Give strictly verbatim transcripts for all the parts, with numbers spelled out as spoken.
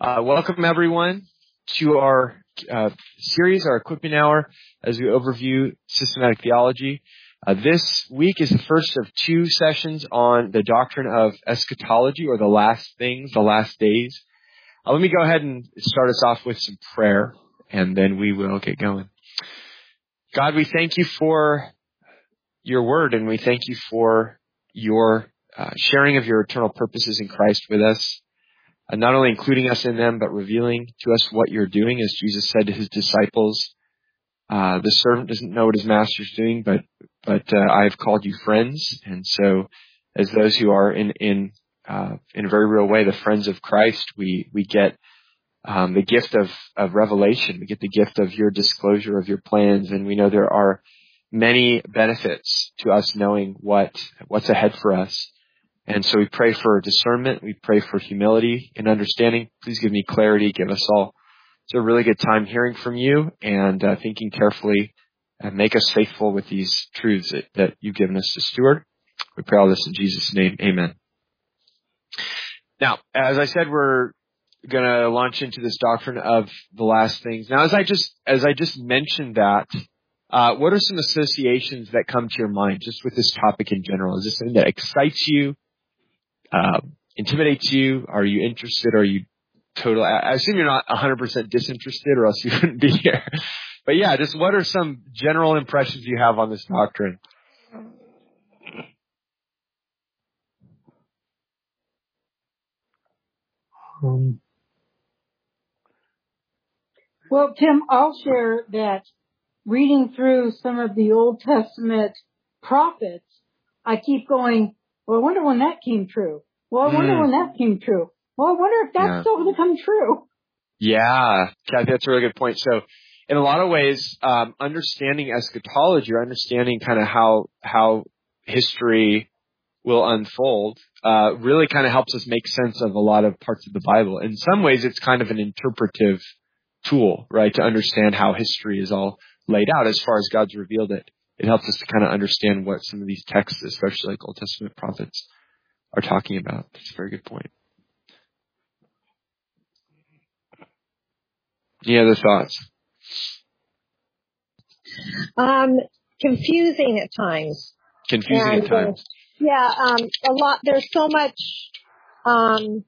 Uh, welcome everyone to our uh, series, our equipping hour, as we overview systematic theology. Uh, this week is the first of two sessions on the doctrine of eschatology, or the last things, the last days. Uh, let me go ahead and start us off with some prayer, and then we will get going. God, we thank you for your word, and we thank you for your uh, sharing of your eternal purposes in Christ with us. Uh, not only including us in them, but revealing to us what you're doing. As Jesus said to his disciples, uh, the servant doesn't know what his master's doing, but but uh, I have called you friends. And so as those who are in in uh, in a very real way the friends of Christ, we we get um, the gift of, of revelation. We get the gift of your disclosure of your plans. And we know there are many benefits to us knowing what what's ahead for us. And so we pray for discernment. We pray for humility and understanding. Please give me clarity. Give us all. It's a really good time hearing from you and uh, thinking carefully, and make us faithful with these truths that, that you've given us to steward. We pray all this in Jesus' name. Amen. Now, as I said, we're going to launch into this doctrine of the last things. Now, as I just as I just mentioned that, uh, what are some associations that come to your mind just with this topic in general? Is this something that excites you? Uh, intimidates you? Are you interested? Are you totally, I assume you're not one hundred percent disinterested, or else you wouldn't be here. But yeah, just what are some general impressions you have on this doctrine? Um, well, Tim, I'll share that reading through some of the Old Testament prophets, I keep going, well, I wonder when that came true. Well, I wonder Mm. when that came true. Well, I wonder if that's Yeah. still going to come true. Yeah, Kathy, that's a really good point. So in a lot of ways, um, understanding eschatology, or understanding kind of how, how history will unfold, uh, really kind of helps us make sense of a lot of parts of the Bible. In some ways, it's kind of an interpretive tool, right, to understand how history is all laid out as far as God's revealed it. It helps us to kind of understand what some of these texts, especially like Old Testament prophets, are talking about. That's a very good point. Any other thoughts? Um, confusing at times. Confusing and, at times. Uh, yeah, um, a lot. There's so much um,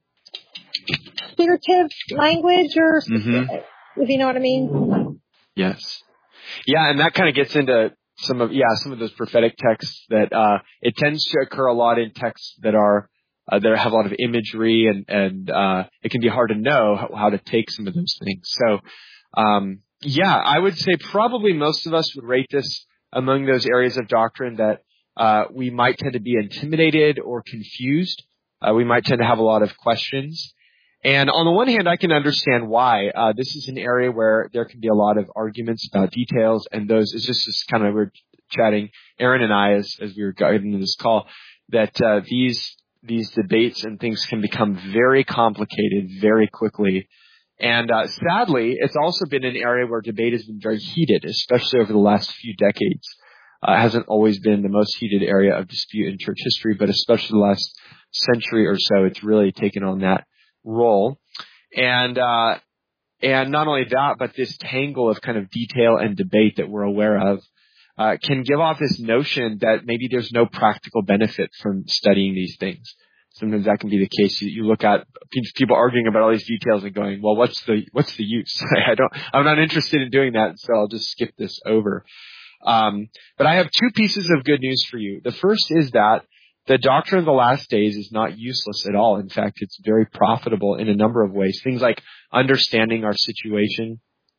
figurative language, or Mm-hmm. if you know what I mean. Yes. Yeah, and that kind of gets into some of yeah some of those prophetic texts that uh, it tends to occur a lot in texts that are uh, that have a lot of imagery, and and uh, it can be hard to know how, how to take some of those things. So um, yeah, I would say probably most of us would rate this among those areas of doctrine that uh, we might tend to be intimidated or confused. Uh, we might tend to have a lot of questions. And on the one hand, I can understand why. Uh, this is an area where there can be a lot of arguments about details, and those, it's just, just kind of, we we're chatting, Aaron and I, as, as we were guiding into this call, that uh, these these debates and things can become very complicated very quickly. And uh, sadly, it's also been an area where debate has been very heated, especially over the last few decades. Uh, it hasn't always been the most heated area of dispute in church history, but especially the last century or so, it's really taken on that role. And uh and not only that, but this tangle of kind of detail and debate that we're aware of uh can give off this notion that maybe there's no practical benefit from studying these things. Sometimes that can be the case. You, you look at people arguing about all these details and going, well, what's the what's the use? I don't I'm not interested in doing that, so I'll just skip this over. Um but I have two pieces of good news for you. The first is that the doctrine of the last days is not useless at all. In fact, it's very profitable in a number of ways. Things like understanding our situation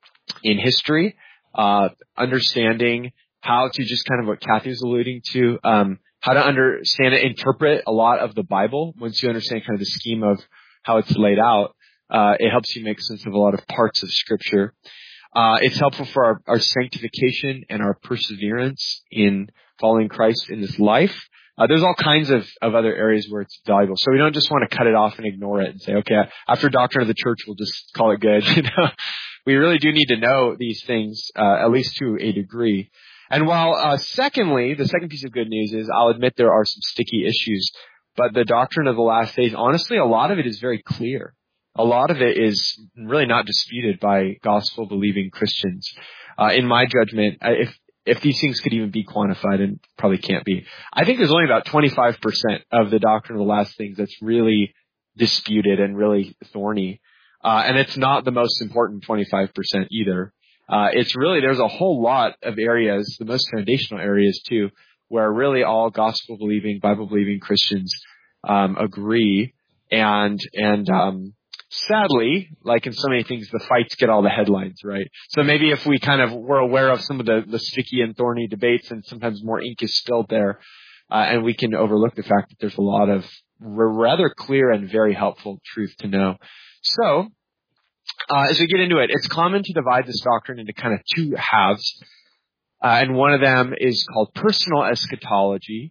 in history, uh, understanding how to, just kind of what Kathy was alluding to, um, how to understand and interpret a lot of the Bible. Once you understand kind of the scheme of how it's laid out, uh, it helps you make sense of a lot of parts of Scripture. Uh, it's helpful for our, our sanctification and our perseverance in following Christ in this life. Uh, there's all kinds of, of other areas where it's valuable. So we don't just want to cut it off and ignore it and say, okay, after doctrine of the church, we'll just call it good. You know, we really do need to know these things, uh, at least to a degree. And while, uh, secondly, the second piece of good news is I'll admit there are some sticky issues, but the doctrine of the last days, honestly, a lot of it is very clear. a lot of it is really not disputed by gospel-believing Christians. Uh, in my judgment, if if these things could even be quantified, and probably can't be, I think there's only about twenty-five percent of the doctrine of the last things that's really disputed and really thorny. Uh, and it's not the most important twenty-five percent either. Uh, it's really, there's a whole lot of areas, the most foundational areas too, where really all gospel-believing, Bible-believing Christians um, agree. And, and, um, sadly, like in so many things, the fights get all the headlines, right? So maybe if we kind of were aware of some of the, the sticky and thorny debates, and sometimes more ink is spilled there, uh, and we can overlook the fact that there's a lot of r- rather clear and very helpful truth to know. So, uh, as we get into it, it's common to divide this doctrine into kind of two halves, uh, and one of them is called personal eschatology,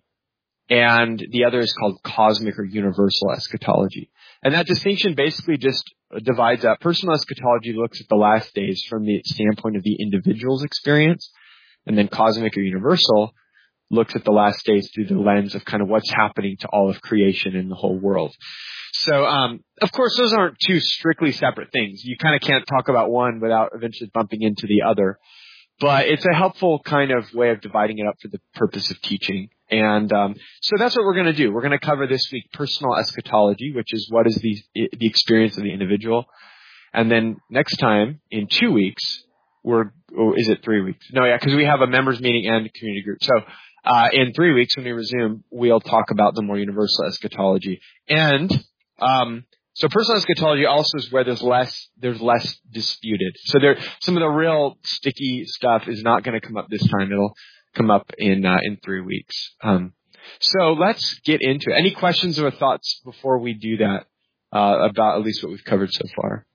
and the other is called cosmic or universal eschatology. And that distinction basically just divides up. Personal eschatology looks at the last days from the standpoint of the individual's experience, and then cosmic or universal looks at the last days through the lens of kind of what's happening to all of creation in the whole world. So, um, of course, those aren't two strictly separate things. You kind of can't talk about one without eventually bumping into the other. But it's a helpful kind of way of dividing it up for the purpose of teaching. And um, so that's what we're going to do. We're going to cover this week personal eschatology, which is what is the the experience of the individual. And then next time, in two weeks, we're, or is it three weeks? No, yeah, because we have a members meeting and a community group. So uh, in three weeks when we resume, we'll talk about the more universal eschatology. And um, so personal eschatology also is where there's less, there's less disputed. So there, some of the real sticky stuff is not going to come up this time. It'll come up in, uh, in three weeks. Um, so let's get into it. Any questions or thoughts before we do that, uh, about at least what we've covered so far?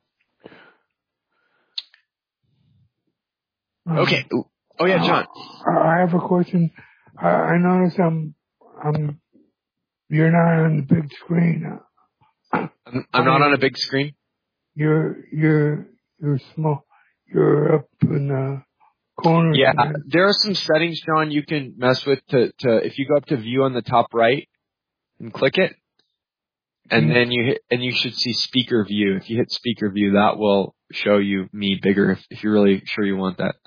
Okay. Oh yeah, John. Uh, I have a question. I, I notice I'm, I'm, you're not on the big screen. I'm, I'm not on a big screen. You're, you're, you're small. You're up in the corner. Yeah, there are some settings, John, you can mess with to, to, if you go up to view on the top right and click it, and mm-hmm. then you hit, and you should see speaker view. If you hit speaker view, that will show you me bigger if, if you're really sure you want that.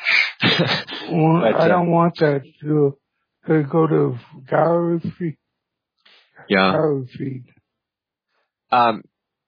Well, but, I uh, don't want that to, to go to gallery feed. Yeah. Gallery feed. Um,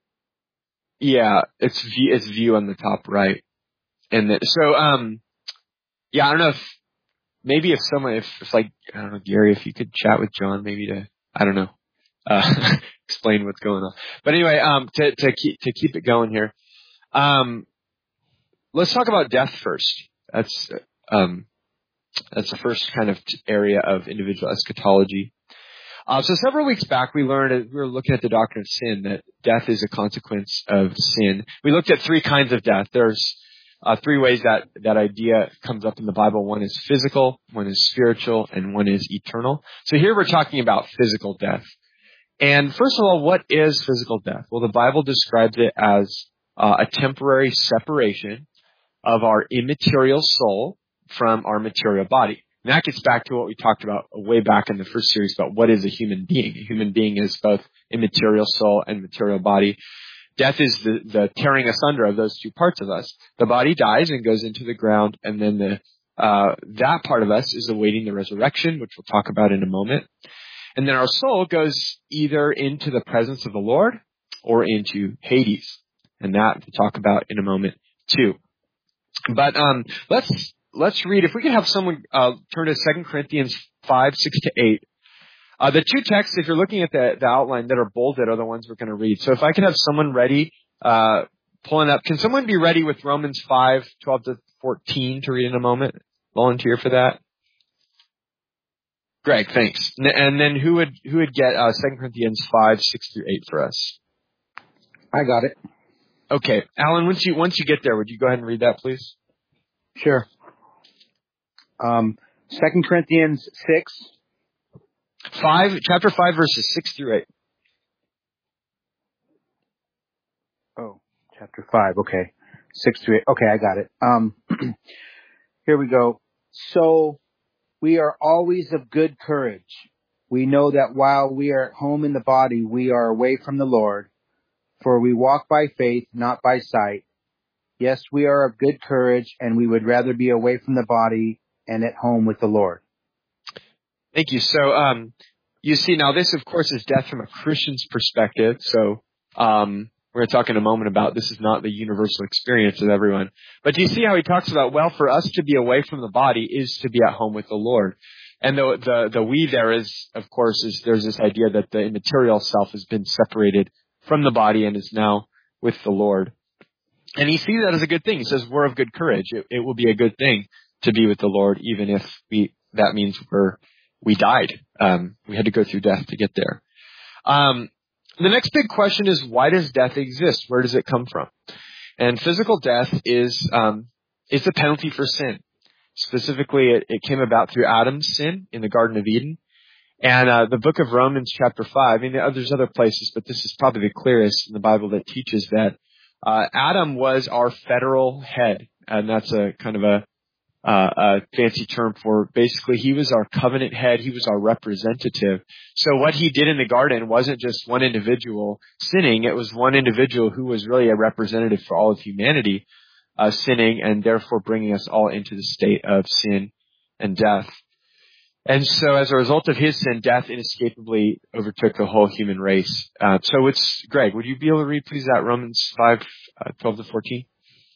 yeah, it's view, it's view on the top right. And the, so, um, yeah, I don't know if, maybe if someone, if, if like, I don't know, Gary, if you could chat with John, maybe to, I don't know, uh, explain what's going on. But anyway, um, to, to keep, to keep it going here, um, let's talk about death first. That's, um, that's the first kind of area of individual eschatology. Uh, so several weeks back, we learned, we were looking at the doctrine of sin, that death is a consequence of sin. We looked at three kinds of death. There's uh, three ways that that idea comes up in the Bible. One is physical, one is spiritual, and one is eternal. So here we're talking about physical death. And first of all, what is physical death? Well, the Bible describes it as uh, a temporary separation of our immaterial soul from our material body. And that gets back to what we talked about way back in the first series about what is a human being. A human being is both immaterial soul and material body. Death is the, the tearing asunder of those two parts of us. The body dies and goes into the ground, and then the uh, that part of us is awaiting the resurrection, which we'll talk about in a moment. And then our soul goes either into the presence of the Lord or into Hades. And that we'll talk about in a moment too. But um, let's let's read. If we could have someone uh, turn to Second Corinthians five, six to eight. Uh, the two texts, if you're looking at the, the outline that are bolded, are the ones we're going to read. So if I could have someone ready, uh, pulling up. Can someone be ready with Romans five, twelve to fourteen to read in a moment? Volunteer for that. Greg, thanks. And then who would who would get uh, Second Corinthians five, six through eight for us? I got it. Okay, Alan. Once you once you get there, would you go ahead and read that, please? Sure. Um, Second Corinthians six. Five, chapter five, verses six through eight. Oh, chapter five. Okay, six through eight. Okay, I got it. Um, here we go. So we are always of good courage. We know that while we are at home in the body, we are away from the Lord. For we walk by faith, not by sight. Yes, we are of good courage, and we would rather be away from the body and at home with the Lord. Thank you. So, um, you see, now this, of course, is death from a Christian's perspective. So, um, we're going to talk in a moment about this is not the universal experience of everyone. But do you see how he talks about, well, for us to be away from the body is to be at home with the Lord. And the, the, the we there is, of course, is there's this idea that the immaterial self has been separated from the body and is now with the Lord. And he sees that as a good thing. He says, we're of good courage. It, it will be a good thing to be with the Lord, even if we, that means we're, we died. Um, we had to go through death to get there. Um, the next big question is, why does death exist? Where does it come from? And physical death is, um, is the penalty for sin. Specifically, it, it came about through Adam's sin in the Garden of Eden. And, uh, the book of Romans chapter five, I mean, there's other places, but this is probably the clearest in the Bible that teaches that, uh, Adam was our federal head. And that's a kind of a, Uh, a fancy term for basically he was our covenant head. He was our representative. So what he did in the garden wasn't just one individual sinning. It was one individual who was really a representative for all of humanity, uh, sinning and therefore bringing us all into the state of sin and death. And so as a result of his sin, death inescapably overtook the whole human race. Uh, so it's, Greg, would you be able to read please that Romans five, uh, twelve to fourteen?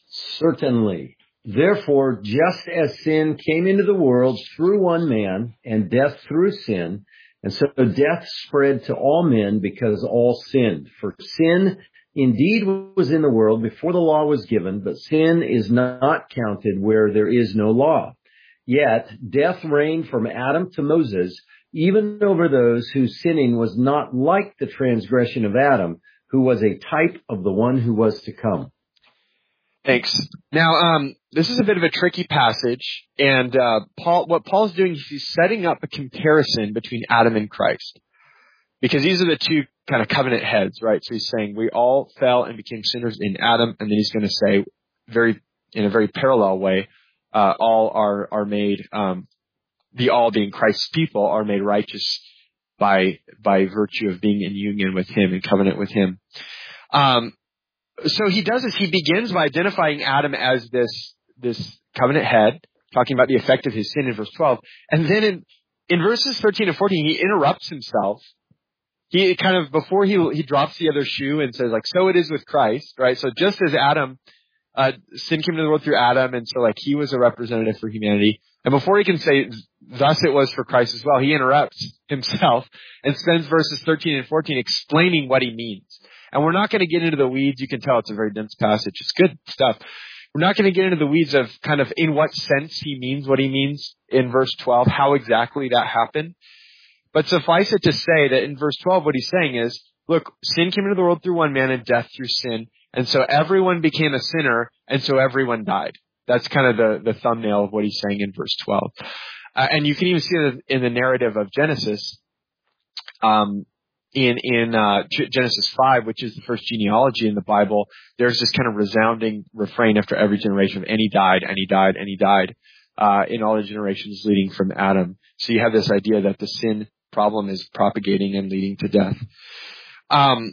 Certainly. Therefore, just as sin came into the world through one man, and death through sin, and so death spread to all men because all sinned. For sin indeed was in the world before the law was given, but sin is not counted where there is no law. Yet death reigned from Adam to Moses, even over those whose sinning was not like the transgression of Adam, who was a type of the one who was to come. Thanks. Now, um, this is a bit of a tricky passage, and uh, Paul, what Paul's doing is he's setting up a comparison between Adam and Christ, because these are the two kind of covenant heads, right? So he's saying we all fell and became sinners in Adam, and then he's going to say, very in a very parallel way, uh, all are are made, um, the all being Christ's people, are made righteous by by virtue of being in union with Him, in covenant with Him. Um, So he does this. He begins by identifying Adam as this, this covenant head, talking about the effect of his sin in verse twelve. And then in, in verses thirteen and fourteen, he interrupts himself. He kind of, before he, he drops the other shoe and says like, so it is with Christ, right? So just as Adam, uh, sin came into the world through Adam, and so like he was a representative for humanity. And before he can say, thus it was for Christ as well, he interrupts himself and spends verses thirteen and fourteen explaining what he means. And we're not going to get into the weeds. You can tell it's a very dense passage. It's good stuff. We're not going to get into the weeds of kind of in what sense he means what he means in verse twelve, how exactly that happened. But suffice it to say that in verse twelve, what he's saying is, look, sin came into the world through one man and death through sin. And so everyone became a sinner, and so everyone died. That's kind of the, the thumbnail of what he's saying in verse twelve. Uh, and you can even see it in the narrative of Genesis. Um, In, in, uh, Genesis five, which is the first genealogy in the Bible, there's this kind of resounding refrain after every generation of, and he died, and he died, and he died, uh, in all the generations leading from Adam. So you have this idea that the sin problem is propagating and leading to death. Um,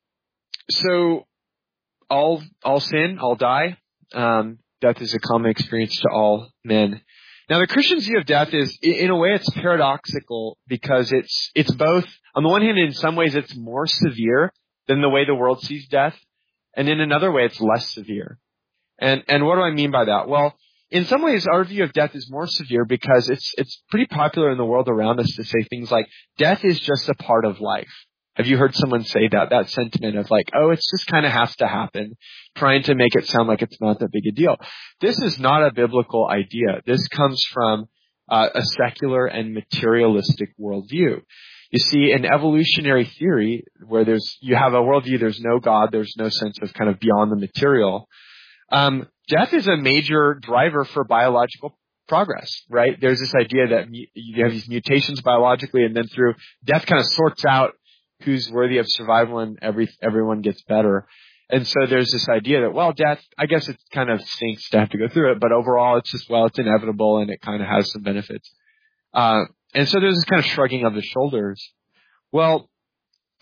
so all, all sin, all die. Um, death is a common experience to all men. Now, the Christian's view of death is, in a way, it's paradoxical because it's, it's both, on the one hand, in some ways, it's more severe than the way the world sees death. And in another way, it's less severe. And, and what do I mean by that? Well, in some ways, our view of death is more severe because it's, it's pretty popular in the world around us to say things like, death is just a part of life. Have you heard someone say that, that sentiment of like, oh, it's just kind of has to happen, trying to make it sound like it's not that big a deal? This is not a biblical idea. This comes from uh, a secular and materialistic worldview. You see, in evolutionary theory, where there's, you have a worldview, there's no God, there's no sense of kind of beyond the material. Um, death is a major driver for biological progress, right? There's this idea that mu- you have these mutations biologically, and then through death kind of sorts out who's worthy of survival, and every, everyone gets better. And so there's this idea that, well, death, I guess it kind of stinks to have to go through it, but overall it's just, well, it's inevitable and it kind of has some benefits. Uh, and so there's this kind of shrugging of the shoulders. Well,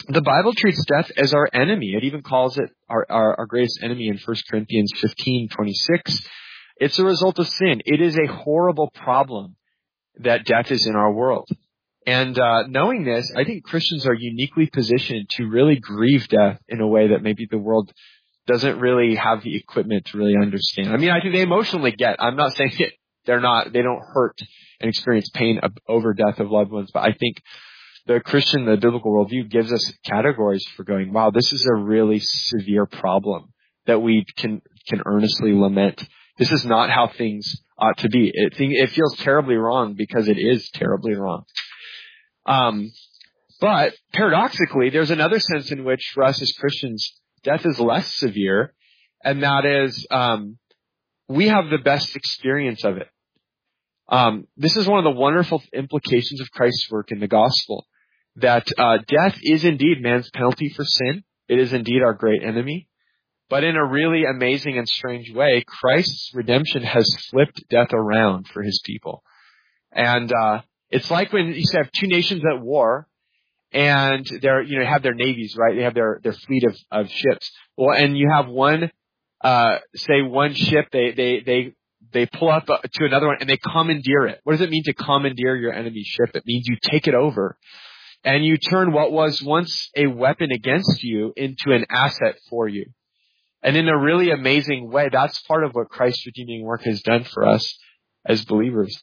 the Bible treats death as our enemy. It even calls it our, our, our greatest enemy in First Corinthians fifteen twenty-six. It's a result of sin. It is a horrible problem that death is in our world. And uh, knowing this, I think Christians are uniquely positioned to really grieve death in a way that maybe the world doesn't really have the equipment to really understand. I mean, I think they emotionally get. I'm not saying it, they're not, they don't hurt and experience pain of, over death of loved ones, but I think the Christian, the biblical worldview gives us categories for going, wow, this is a really severe problem that we can can earnestly lament. This is not how things ought to be. It, it feels terribly wrong because it is terribly wrong. Um, but paradoxically, there's another sense in which for us as Christians, death is less severe, and that is um, we have the best experience of it. Um, this is one of the wonderful implications of Christ's work in the gospel, that uh, death is indeed man's penalty for sin. It is indeed our great enemy. But in a really amazing and strange way, Christ's redemption has flipped death around for his people. And uh, it's like when you have two nations at war, and they're, you know, have their navies, right? They have their, their fleet of, of ships. Well, and you have one, uh, say one ship, they, they, they, they pull up to another one and they commandeer it. What does it mean to commandeer your enemy's ship? It means you take it over and you turn what was once a weapon against you into an asset for you. And in a really amazing way, that's part of what Christ's redeeming work has done for us as believers,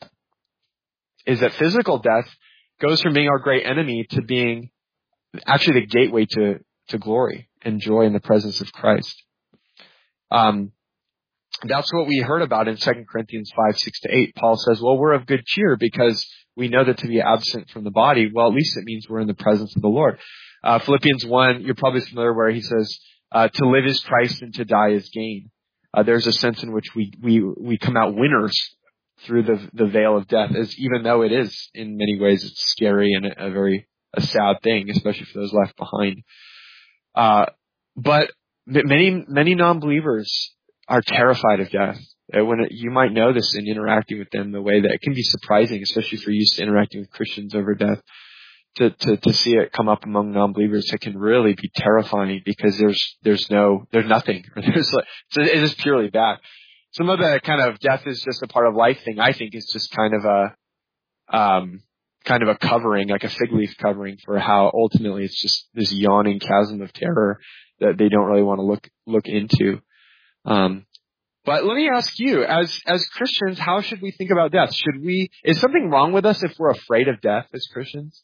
is that physical death goes from being our great enemy to being actually the gateway to, to glory and joy in the presence of Christ. Um, that's what we heard about in Second Corinthians five, six to eight. Paul says, well, we're of good cheer because we know that to be absent from the body, well, at least it means we're in the presence of the Lord. Uh, Philippians one, you're probably familiar where he says, uh, to live is Christ and to die is gain. Uh, there's a sense in which we, we, we come out winners through the the veil of death, as even though it is in many ways it's scary and a, a very a sad thing, especially for those left behind. Uh, but many many non-believers are terrified of death. When it, you might know this in interacting with them, the way that it can be surprising, especially if you're used to interacting with Christians over death, to to to see it come up among non-believers. It can really be terrifying because there's there's no there's nothing. There's like, it is purely bad. Some of the kind of death is just a part of life thing, I think, is just kind of a, um, kind of a covering, like a fig leaf covering for how ultimately it's just this yawning chasm of terror that they don't really want to look, look into. Um, but let me ask you, as, as Christians, how should we think about death? Should we, is something wrong with us if we're afraid of death as Christians?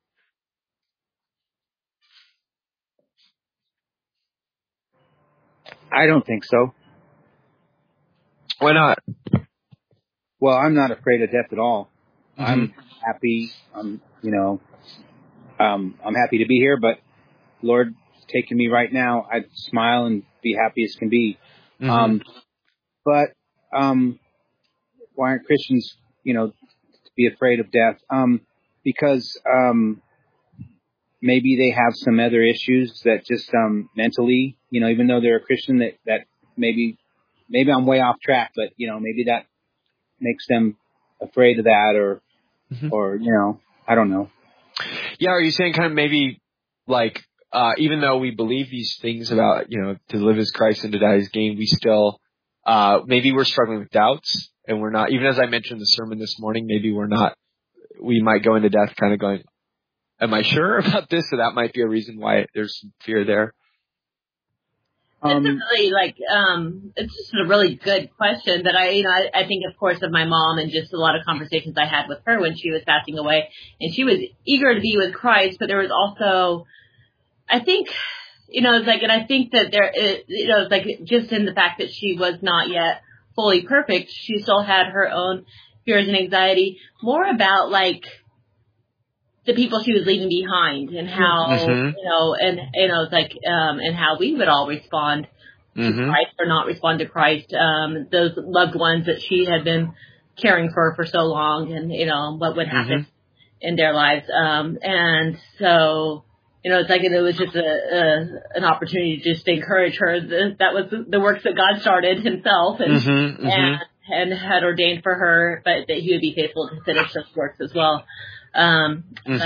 I don't think so. Why not? Well, I'm not afraid of death at all. Mm-hmm. I'm happy. I'm, you know, um, I'm happy to be here, but Lord taking me right now, I'd smile and be happy as can be. Mm-hmm. Um, but, um, why aren't Christians, you know, to be afraid of death? Um, because, um, maybe they have some other issues that just, um, mentally, you know, even though they're a Christian, that, that maybe, maybe I'm way off track, but, you know, maybe that makes them afraid of that or, mm-hmm. or, you know, I don't know. Yeah. Are you saying kind of maybe like, uh, even though we believe these things about, you know, to live as Christ and to die as gain, we still, uh, maybe we're struggling with doubts and we're not, even as I mentioned in the sermon this morning, maybe we're not, we might go into death kind of going, am I sure about this? So that might be a reason why there's some fear there. It's a really like um it's just a really good question, but I you know I, I think of course of my mom and just a lot of conversations I had with her when she was passing away, and she was eager to be with Christ, but there was also I think you know it's like and I think that there is, you know it's like just in the fact that she was not yet fully perfect, she still had her own fears and anxiety, more about like the people she was leaving behind and how, mm-hmm. you know, and, you know, it's like, um, and how we would all respond mm-hmm. to Christ or not respond to Christ. Um, those loved ones that she had been caring for for so long and, you know, what would happen mm-hmm. in their lives. Um, and so, you know, it's like, it was just a, a an opportunity to just encourage her. That, that was the works that God started himself and, mm-hmm. and, and had ordained for her, but that he would be faithful to finish those works as well. Um, mm-hmm.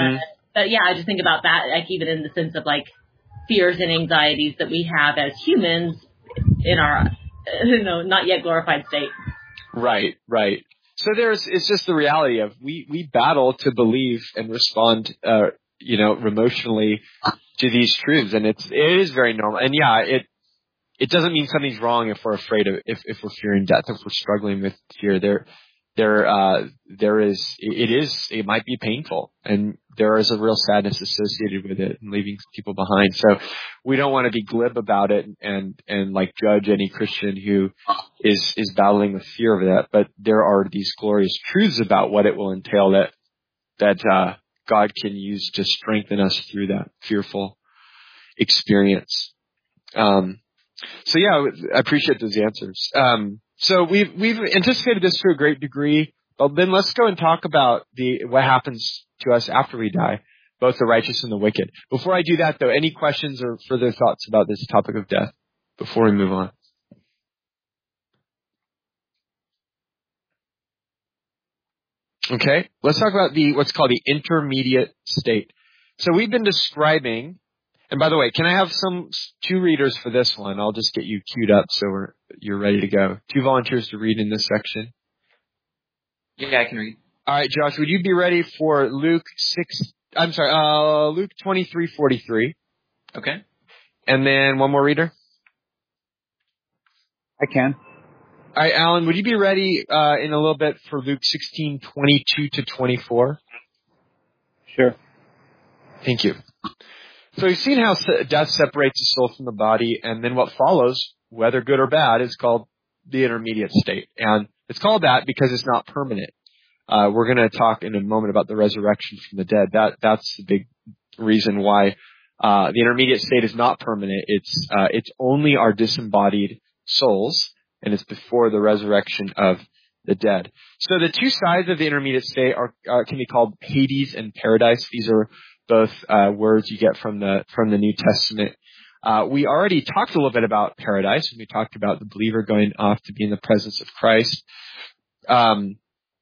but yeah, I just think about that, like even in the sense of like fears and anxieties that we have as humans in our, you know, not yet glorified state. Right, right. So there's, it's just the reality of we, we battle to believe and respond, uh, you know, emotionally to these truths. And it's, it is very normal. And yeah, it, it doesn't mean something's wrong if we're afraid of, if, if we're fearing death, if we're struggling with fear. There, there, uh, there is, it is, it might be painful, and there is a real sadness associated with it and leaving people behind. So we don't want to be glib about it and, and like judge any Christian who is, is battling with fear of that. But there are these glorious truths about what it will entail that, that, uh, God can use to strengthen us through that fearful experience. Um, so yeah, I appreciate those answers. Um, So we've we've anticipated this to a great degree, but then let's go and talk about the what happens to us after we die, both the righteous and the wicked. Before I do that, though, any questions or further thoughts about this topic of death before we move on? Okay, let's talk about the what's called the intermediate state. So we've been describing, and by the way, can I have some two readers for this one? I'll just get you queued up so we're, you're ready to go. Two volunteers to read in this section. Yeah, I can read. All right, Josh, would you be ready for Luke six? I'm sorry, uh, Luke twenty-three forty-three. Okay. And then one more reader. I can. All right, Alan, would you be ready uh, in a little bit for Luke sixteen twenty-two to twenty-four? Sure. Thank you. So we've seen how death separates the soul from the body, and then what follows, whether good or bad, is called the intermediate state. And it's called that because it's not permanent. Uh, we're going to talk in a moment about the resurrection from the dead. That that's the big reason why uh, the intermediate state is not permanent. It's uh, it's only our disembodied souls, and it's before the resurrection of the dead. So the two sides of the intermediate state are uh, can be called Hades and paradise. These are both uh, words you get from the from the New Testament. Uh, we already talked a little bit about paradise when we talked about the believer going off to be in the presence of Christ. Um,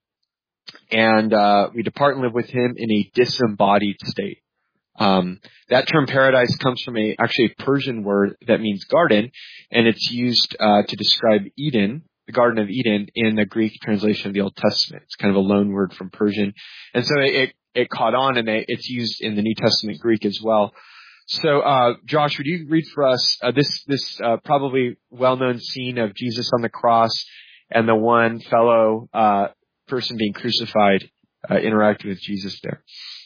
and uh, we depart and live with him in a disembodied state. Um, that term paradise comes from a actually a Persian word that means garden, and it's used uh, to describe Eden, the Garden of Eden, in the Greek translation of the Old Testament. It's kind of a loan word from Persian, and so it it caught on, and they, it's used in the New Testament Greek as well. So, uh, Josh, would you read for us uh, this this uh, probably well-known scene of Jesus on the cross and the one fellow uh, person being crucified uh, interacting with Jesus there?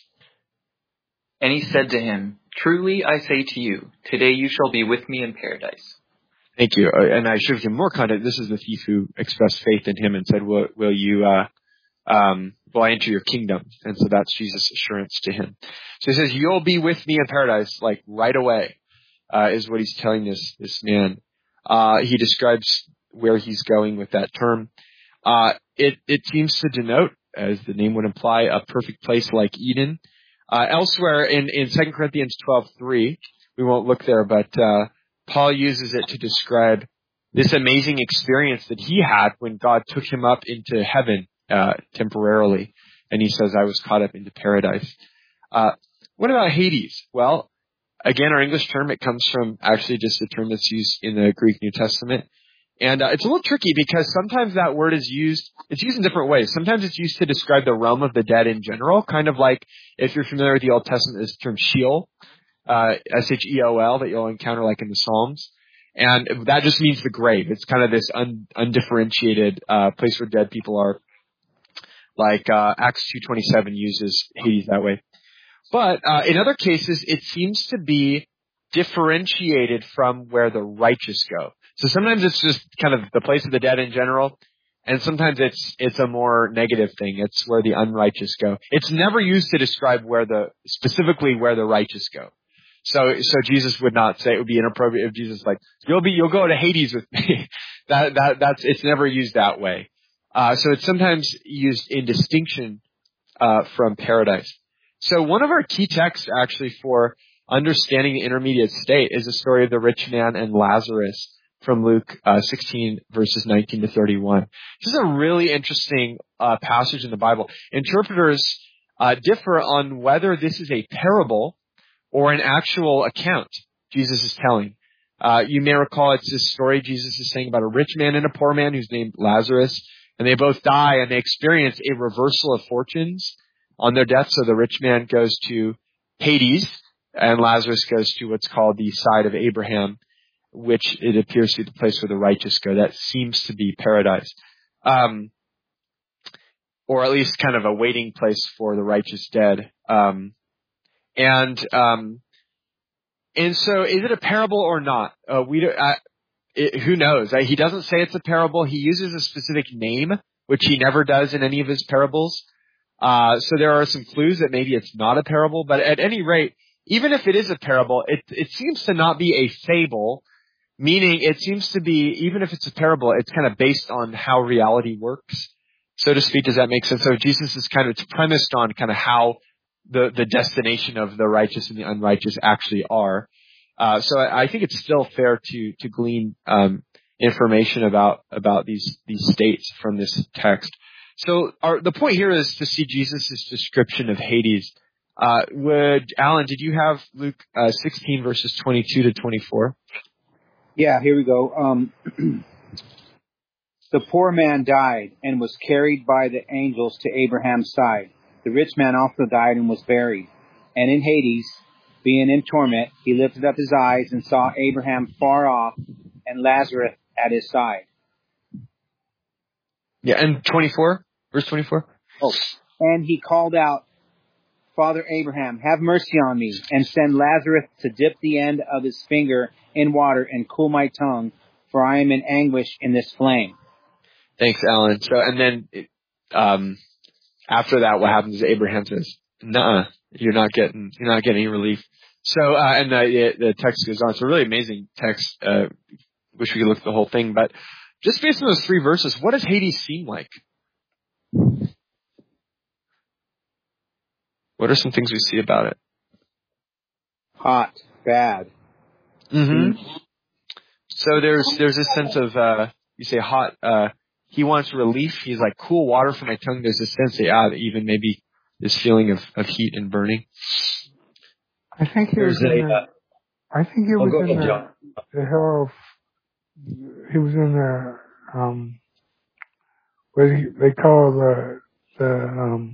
And he said to him, "Truly I say to you, today you shall be with me in paradise." Thank you. Uh, and I should give more context. This is the thief who expressed faith in him and said, "Will, will you?" Uh, Um, will I enter your kingdom?" And so that's Jesus' assurance to him. So he says, "You'll be with me in paradise," like right away, uh, is what he's telling this, this man. Uh, he describes where he's going with that term. Uh, it, it seems to denote, as the name would imply, a perfect place like Eden. Uh, elsewhere in, in Second Corinthians twelve three, we won't look there, but, uh, Paul uses it to describe this amazing experience that he had when God took him up into heaven. Uh, temporarily, and he says, "I was caught up into paradise." Uh, what about Hades? Well, again, our English term, it comes from actually just a term that's used in the Greek New Testament, and uh, it's a little tricky because sometimes that word is used, it's used in different ways. Sometimes it's used to describe the realm of the dead in general, kind of like if you're familiar with the Old Testament, this term Sheol, uh, S H E O L, that you'll encounter like in the Psalms. And that just means the grave. It's kind of this un- undifferentiated uh, place where dead people are. Like uh, Acts two twenty-seven uses Hades that way. But uh, in other cases, it seems to be differentiated from where the righteous go. So sometimes it's just kind of the place of the dead in general, and sometimes it's it's a more negative thing. It's where the unrighteous go. It's never used to describe where the specifically where the righteous go. So so Jesus would not say, it would be inappropriate if Jesus was like, you'll be you'll go to Hades with me. that that that's it's never used that way. Uh, so it's sometimes used in distinction uh, from paradise. So one of our key texts actually for understanding the intermediate state is the story of the rich man and Lazarus from Luke uh, sixteen, verses nineteen to thirty-one. This is a really interesting uh, passage in the Bible. Interpreters uh, differ on whether this is a parable or an actual account Jesus is telling. Uh, you may recall it's this story Jesus is saying about a rich man and a poor man who's named Lazarus, and they both die and they experience a reversal of fortunes on their death. So the rich man goes to Hades and Lazarus goes to what's called the side of Abraham, which it appears to be the place where the righteous go. That seems to be paradise. Um, or at least kind of a waiting place for the righteous dead. Um, and, um, and so is it a parable or not? Uh, we, uh, it, who knows? Uh, he doesn't say it's a parable. He uses a specific name, which he never does in any of his parables. Uh, so there are some clues that maybe it's not a parable, but at any rate, even if it is a parable, it, it seems to not be a fable, meaning it seems to be, even if it's a parable, it's kind of based on how reality works, so to speak. Does that make sense? So Jesus is kind of, it's premised on kind of how the, the destination of the righteous and the unrighteous actually are. Uh, so I, I think it's still fair to, to glean, um, information about, about these, these states from this text. So our, the point here is to see Jesus' description of Hades. Uh, would, Alan, did you have Luke, uh, sixteen verses twenty-two to twenty-four? Yeah, here we go. Um, the poor man died and was carried by the angels to Abraham's side. The rich man also died and was buried. And in Hades, being in torment, he lifted up his eyes and saw Abraham far off and Lazarus at his side. Yeah, and twenty-four, verse twenty-four. Oh, and he called out, Father Abraham, have mercy on me, and send Lazarus to dip the end of his finger in water and cool my tongue, for I am in anguish in this flame. Thanks, Alan. So, and then, um, after that, what happens is Abraham says, "Nuh-uh, you're not getting, you're not getting any relief." So, uh, and the, the text goes on. It's a really amazing text. Uh, wish we could look at the whole thing, but just based on those three verses, what does Hades seem like? What are some things we see about it? Hot, bad. Mm-hmm. So there's there's a sense of uh, you say hot. Uh, he wants relief. He's like, cool water for my tongue. There's a sense that ah, even maybe this feeling of, of heat and burning. I think he There's was in a, the, uh, I think he oh, was go in ahead, the, John. the hell of, he was in the, um, what he, they call the, the, um,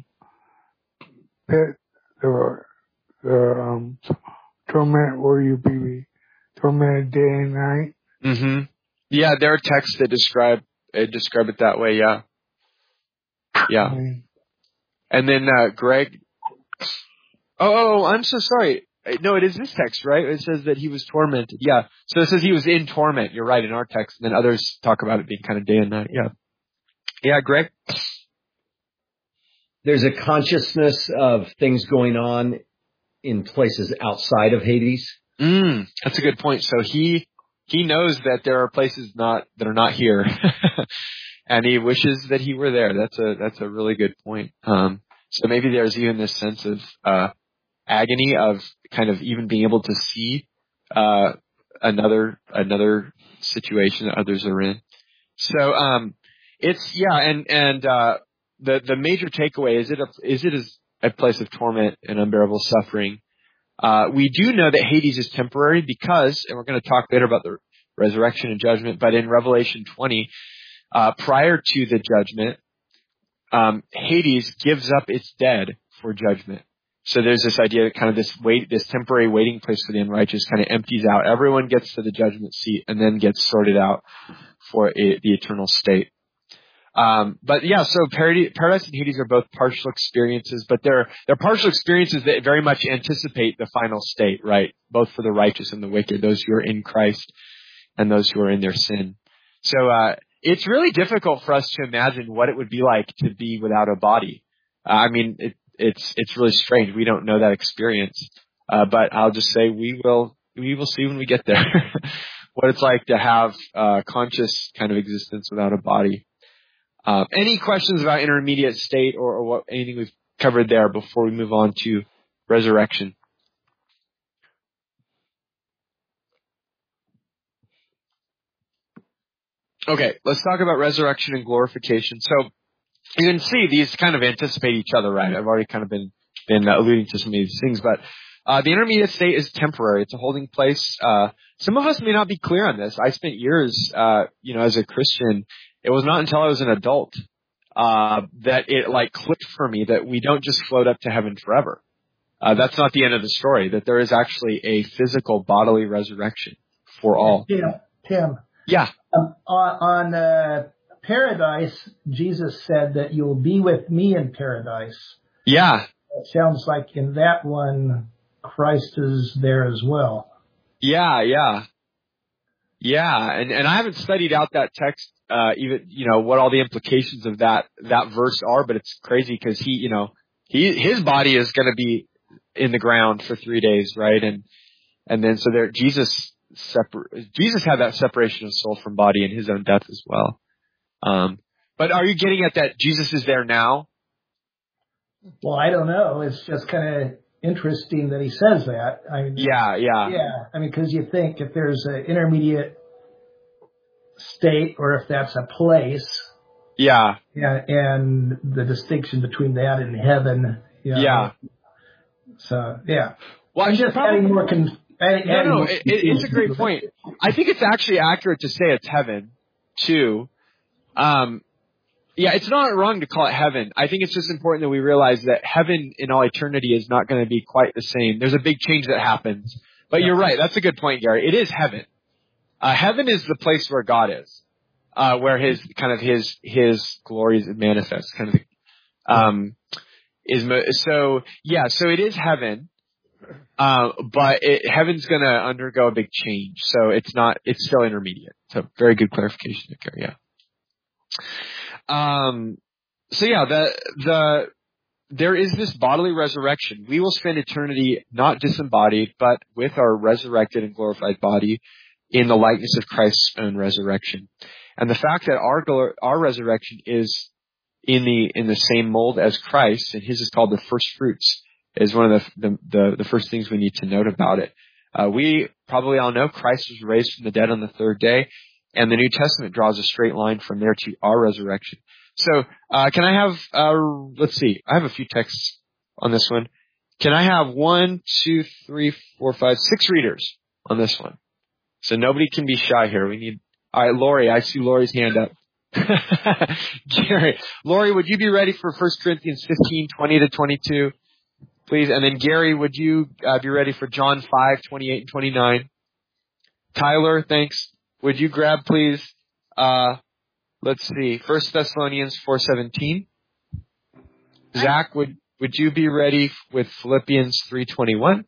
pit, the, the, um, torment where you be tormented day and night. Mm-hmm. Yeah, there are texts that describe uh, describe it that way. Yeah, yeah. I mean, And then uh, Greg. Oh, oh, I'm so sorry. No, it is this text, right? It says that he was tormented. Yeah. So it says he was in torment. You're right in our text. And then others talk about it being kind of day and night. Yeah. Yeah, Greg. There's a consciousness of things going on in places outside of Hades. Mm, that's a good point. So he he knows that there are places not that are not here, and he wishes that he were there. That's a that's a really good point. Um, so maybe there's even this sense of uh, agony of kind of even being able to see uh, another another situation that others are in. So um, it's yeah, and and uh, the the major takeaway is it a, is it is a place of torment and unbearable suffering. Uh, we do know that Hades is temporary because, and we're going to talk later about the resurrection and judgment, but in Revelation twenty, uh, prior to the judgment, um, Hades gives up its dead for judgment. So there's this idea that kind of this wait, this temporary waiting place for the unrighteous kind of empties out. Everyone gets to the judgment seat and then gets sorted out for a, the eternal state. Um, but yeah, so Paradise and Hades are both partial experiences, but they're, they're partial experiences that very much anticipate the final state, right? Both for the righteous and the wicked, those who are in Christ and those who are in their sin. So, uh, it's really difficult for us to imagine what it would be like to be without a body. Uh, I mean, it, it's, it's really strange. We don't know that experience. Uh, but I'll just say we will, we will see when we get there what it's like to have a conscious kind of existence without a body. Uh, any questions about intermediate state or, or what anything we've covered there before we move on to resurrection? Okay, let's talk about resurrection and glorification. So you can see these kind of anticipate each other, right? I've already kind of been been uh, alluding to some of these things, but uh, the intermediate state is temporary. It's a holding place. Uh, some of us may not be clear on this. I spent years, uh, you know, as a Christian. It was not until I was an adult uh, that it like clicked for me that we don't just float up to heaven forever. Uh, that's not the end of the story. That there is actually a physical bodily resurrection for all. Tim, Tim. Yeah. Um, on on uh, paradise, Jesus said that you'll be with me in paradise. Yeah. It sounds like in that one, Christ is there as well. Yeah, yeah. Yeah, and, and I haven't studied out that text, uh, even, you know, what all the implications of that, that verse are, but it's crazy because he, you know, he, his body is going to be in the ground for three days, right? And, and then so there, Jesus separ- Jesus had that separation of soul from body in his own death as well. Um, but are you getting at that Jesus is there now? Well, I don't know. It's just kind of interesting that he says that. I mean, yeah, yeah. Yeah. I mean, because you think if there's an intermediate state or if that's a place. Yeah. Yeah. And the distinction between that and heaven. You know, yeah. So, yeah. Well, I'm just probably, adding more. Con- adding, no, adding no, more it, it's a great point. I think it's actually accurate to say it's heaven, too. Um, Yeah, it's not wrong to call it heaven. I think it's just important that we realize that heaven in all eternity is not going to be quite the same. There's a big change that happens. But you're right. That's a good point, Gary. It is heaven. Uh, heaven is the place where God is, uh, where his, kind of his, his glory is manifest, kind of, um, is, so, yeah, so it is heaven. Uh, but it, heaven's going to undergo a big change. So it's not, it's still intermediate. So very good clarification, Gary. Yeah. Um, so yeah, the, the, there is this bodily resurrection. We will spend eternity not disembodied, but with our resurrected and glorified body in the likeness of Christ's own resurrection. And the fact that our, our resurrection is in the, in the same mold as Christ, and his is called the first fruits, is one of the, the, the, the first things we need to note about it. Uh, we probably all know Christ was raised from the dead on the third day. And the New Testament draws a straight line from there to our resurrection. So, uh, can I have, uh, let's see, I have a few texts on this one. Can I have one, two, three, four, five, six readers on this one? So nobody can be shy here. We need, all right, Lori, I see Lori's hand up. Gary, Lori, would you be ready for First Corinthians fifteen, twenty to twenty-two? Please. And then Gary, would you uh, be ready for John five, twenty-eight and twenty-nine? Tyler, thanks. Would you grab, please, uh, let's see, First Thessalonians four seventeen. Zach, would, would you be ready with Philippians three twenty-one?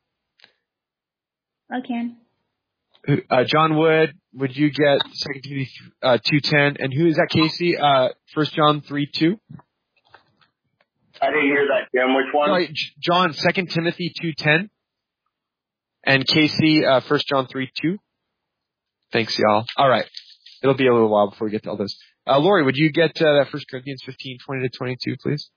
I can. Uh, John Wood, would you get Second Timothy uh, two ten? And who is that, Casey? Uh, First John three two? I didn't hear that, Jim. Which one? Sorry, John, Second Timothy two ten. And Casey, uh, First John three two. Thanks, y'all. All right. It'll be a little while before we get to all those. Uh, Lori, would you get uh, that First Corinthians fifteen, twenty to twenty-two, please?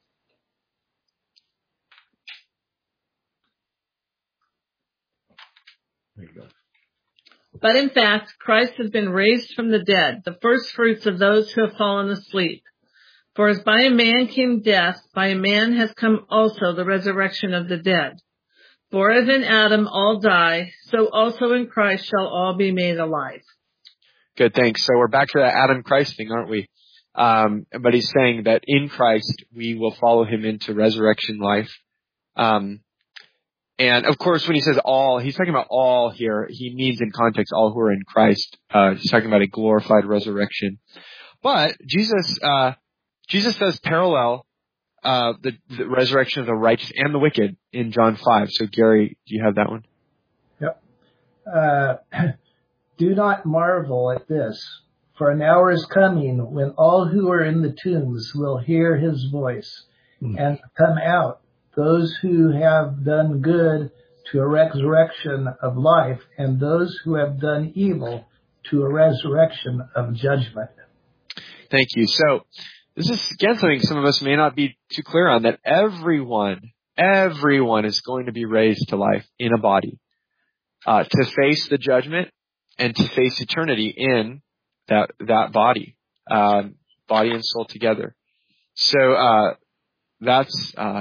There you go. But in fact, Christ has been raised from the dead, the first fruits of those who have fallen asleep. For as by a man came death, by a man has come also the resurrection of the dead. For as in Adam all die, so also in Christ shall all be made alive. Good, thanks. So we're back to that Adam Christ thing, aren't we? Um, but he's saying that in Christ we will follow him into resurrection life. Um, and of course, when he says all, he's talking about all here. He means in context all who are in Christ. Uh, he's talking about a glorified resurrection. But Jesus, uh, Jesus does parallel Uh, the, the resurrection of the righteous and the wicked in John five. So, Gary, do you have that one? Yep. Uh, do not marvel at this, for an hour is coming when all who are in the tombs will hear his voice mm. and come out, those who have done good to a resurrection of life, and those who have done evil to a resurrection of judgment. Thank you. So, this is, again, something some of us may not be too clear on, that everyone, everyone is going to be raised to life in a body, uh, to face the judgment and to face eternity in that, that body, um, body and soul together. So, uh, that's, uh,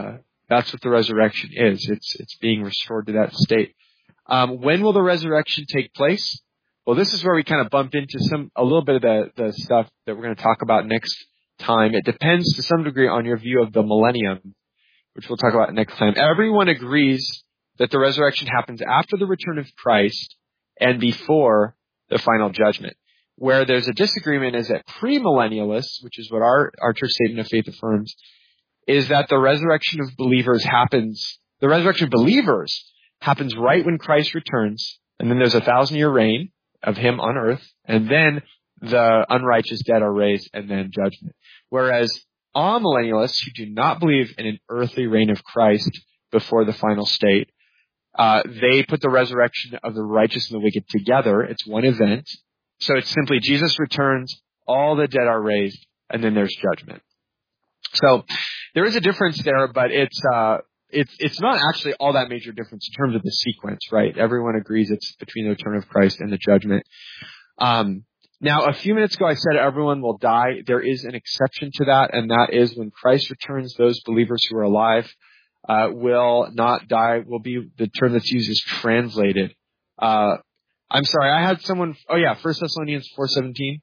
That's what the resurrection is. It's it's being restored to that state. Um, when will the resurrection take place? Well, this is where we kind of bump into some a little bit of the, the stuff that we're going to talk about next time. It depends to some degree on your view of the millennium, which we'll talk about next time. Everyone agrees that the resurrection happens after the return of Christ and before the final judgment. Where there's a disagreement is that premillennialists, which is what our, our church statement of faith affirms, is that the resurrection of believers happens, the resurrection of believers happens right when Christ returns, and then there's a thousand year reign of him on earth, and then the unrighteous dead are raised, and then judgment. Whereas amillennialists who do not believe in an earthly reign of Christ before the final state, uh, they put the resurrection of the righteous and the wicked together. It's one event. So it's simply Jesus returns, all the dead are raised, and then there's judgment. So there is a difference there, but it's uh, it's it's not actually all that major difference in terms of the sequence, right? Everyone agrees it's between the return of Christ and the judgment. Um, now, a few minutes ago, I said everyone will die. There is an exception to that, and that is when Christ returns, those believers who are alive uh, will not die. Will be the term that's used is translated. Uh, I'm sorry, I had someone. Oh yeah, First Thessalonians four seventeen.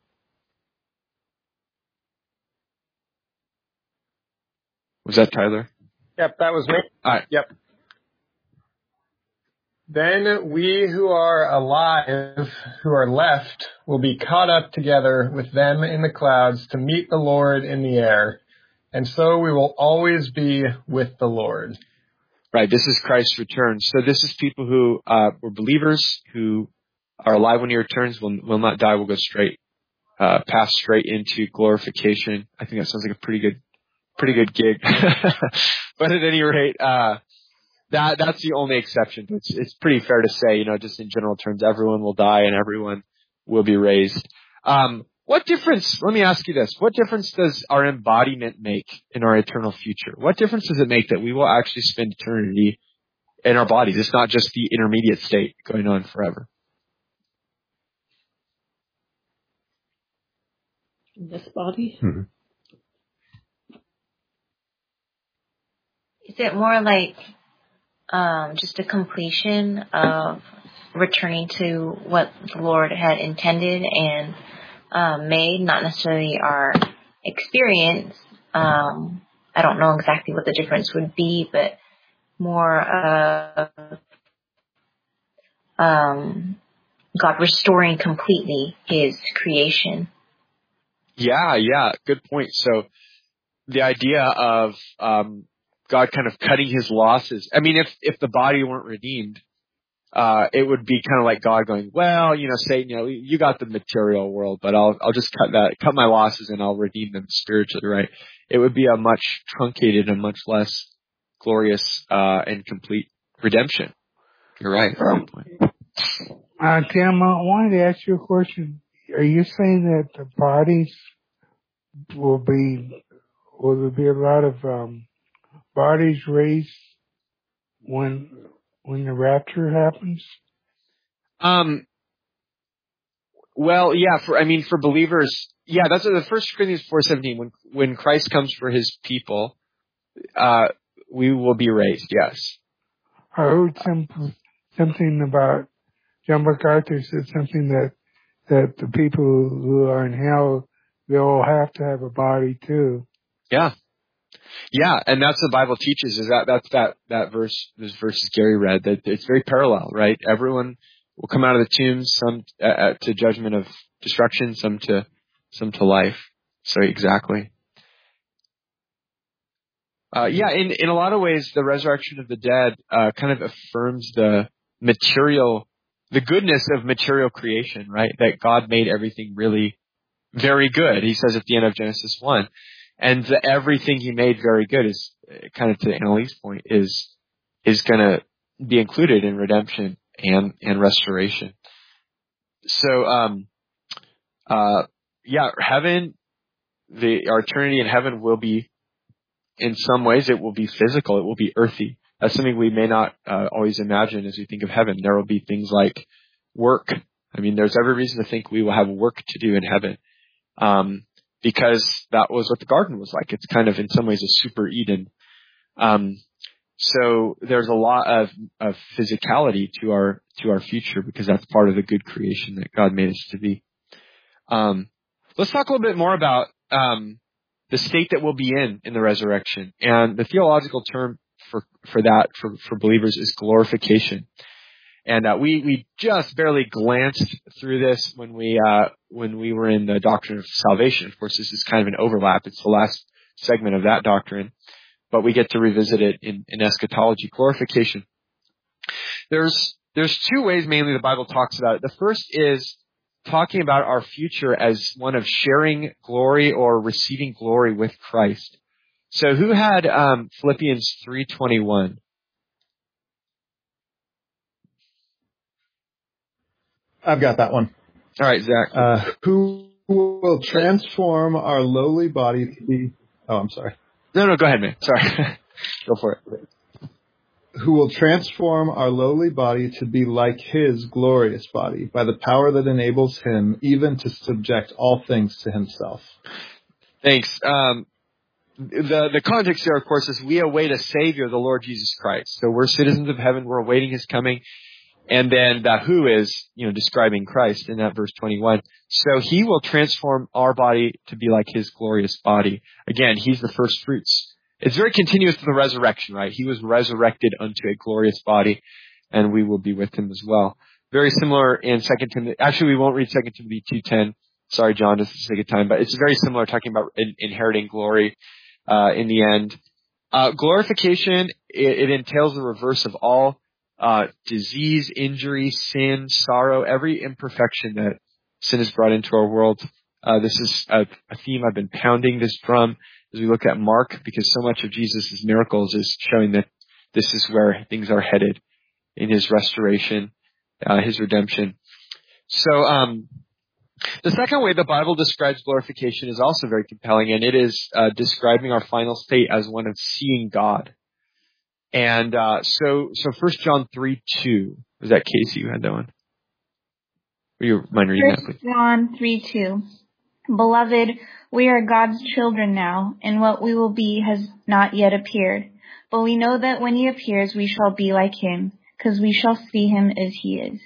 Was that Tyler? Yep, that was me. All right. Yep. Then we who are alive, who are left, will be caught up together with them in the clouds to meet the Lord in the air. And so we will always be with the Lord. Right. This is Christ's return. So this is people who uh, were believers who are alive when he returns, will will not die, will go straight, uh, pass straight into glorification. I think that sounds like a pretty good, pretty good gig. But at any rate, uh, that that's the only exception. It's it's pretty fair to say, you know, just in general terms, everyone will die and everyone will be raised. Um, what difference? Let me ask you this: what difference does our embodiment make in our eternal future? What difference does it make that we will actually spend eternity in our bodies? It's not just the intermediate state going on forever. This body? Mm-hmm. Is it more like um, just a completion of returning to what the Lord had intended and um, made, not necessarily our experience? Um, I don't know exactly what the difference would be, but more of um, God restoring completely his creation. Yeah, yeah, good point. So the idea of um, God kind of cutting his losses. I mean, if if the body weren't redeemed, uh, it would be kind of like God going, well, you know, Satan, you know, you got the material world, but I'll I'll just cut that, cut my losses, and I'll redeem them spiritually, right? It would be a much truncated and much less glorious uh, and complete redemption. You're right. Um, uh, Tim, I wanted to ask you a question. Are you saying that the bodies will be, will there be a lot of um, bodies raised when when the rapture happens? Um. Well, yeah. For I mean, for believers, yeah. That's what the First Corinthians four seventeen. When when Christ comes for his people, uh, we will be raised. Yes. I heard some, something about John MacArthur said something that that the people who are in hell, they'll have to have a body too. Yeah. Yeah, and that's what the Bible teaches, is that that's that, that verse, those verses Gary read, that it's very parallel, right? Everyone will come out of the tombs, some uh, to judgment of destruction, some to, some to life. So exactly. Uh, yeah, in, in a lot of ways, the resurrection of the dead, uh, kind of affirms the material, the goodness of material creation, right? That God made everything really very good. He says at the end of Genesis one. And the, everything he made very good is, kind of to Annalie's point, is is going to be included in redemption and, and restoration. So, um, uh, yeah, heaven, the our eternity in heaven will be, in some ways, it will be physical. It will be earthy. That's something we may not uh, always imagine as we think of heaven. There will be things like work. I mean, there's every reason to think we will have work to do in heaven. Um, because that was what the garden was like. It's kind of, in some ways, a super Eden. Um, So there's a lot of, of physicality to our, to our future because that's part of the good creation that God made us to be. Um, let's talk a little bit more about, um, the state that we'll be in in the resurrection. And the theological term for, for that, for, for believers is glorification. And, uh, we, we just barely glanced through this when we, uh, when we were in the doctrine of salvation. Of course, this is kind of an overlap. It's the last segment of that doctrine, but we get to revisit it in, in eschatology, glorification. There's, there's two ways mainly the Bible talks about it. The first is talking about our future as one of sharing glory or receiving glory with Christ. So who had um, Philippians three twenty-one? I've got that one. All right, Zach. Uh, who will transform our lowly body to be... Oh, I'm sorry. No, no, go ahead, man. Sorry. Go for it. Who will transform our lowly body to be like his glorious body by the power that enables him even to subject all things to himself. Thanks. Um, the, the context here, of course, is we await a Savior, the Lord Jesus Christ. So we're citizens of heaven. We're awaiting his coming. And then the who is, you know, describing Christ in that verse twenty-one. So he will transform our body to be like his glorious body. Again, he's the first fruits. It's very continuous to the resurrection, right? He was resurrected unto a glorious body, and we will be with him as well. Very similar in Second Timothy. Actually, we won't read Second Timothy two ten. Sorry, John, just for the sake of time. But it's very similar, talking about in, inheriting glory uh, in the end. Uh, glorification, it, it entails the reverse of all uh, disease, injury, sin, sorrow, every imperfection that sin has brought into our world. Uh, this is a, a theme I've been pounding this drum as we look at Mark, because so much of Jesus' miracles is showing that this is where things are headed in his restoration, uh, his redemption. So, um, the second way the Bible describes glorification is also very compelling, and it is uh, describing our final state as one of seeing God. And uh, so, so First John three two. Was that Casey who had that one? Will you mind reading that, please? First John three two. Beloved, we are God's children now, and what we will be has not yet appeared. But we know that when he appears, we shall be like him, because we shall see him as he is.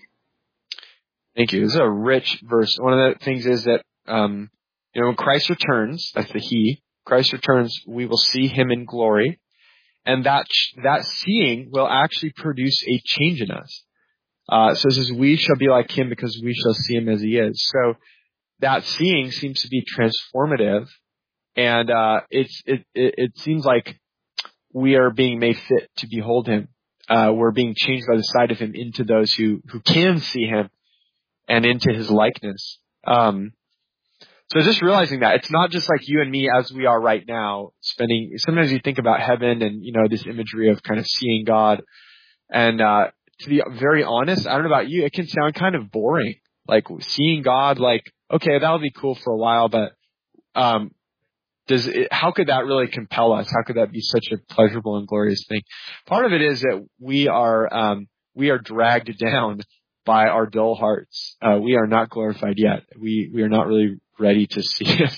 Thank you. This is a rich verse. One of the things is that, um, you know, when Christ returns, that's the he, Christ returns, we will see him in glory. And that, that seeing will actually produce a change in us. Uh, so it says, we shall be like him because we shall see him as he is. So that seeing seems to be transformative. And, uh, it's, it, it, it seems like we are being made fit to behold him. Uh, we're being changed by the sight of him into those who, who can see him and into his likeness. Um, so just realizing that it's not just like you and me as we are right now, spending, sometimes you think about heaven and, you know, this imagery of kind of seeing God. And, uh, to be very honest, I don't know about you, it can sound kind of boring. Like seeing God, like, okay, that'll be cool for a while, but, um, does it, how could that really compel us? How could that be such a pleasurable and glorious thing? Part of it is that we are, um, we are dragged down by our dull hearts. Uh, we are not glorified yet. We, we are not really ready to see it.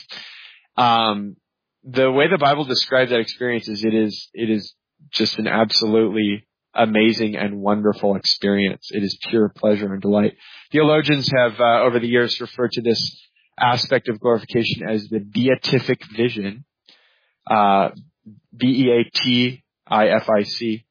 Um, the way the Bible describes that experience is it is, it is just an absolutely amazing and wonderful experience. It is pure pleasure and delight. Theologians have, uh, over the years referred to this aspect of glorification as the beatific vision, uh, B E A T I F I C.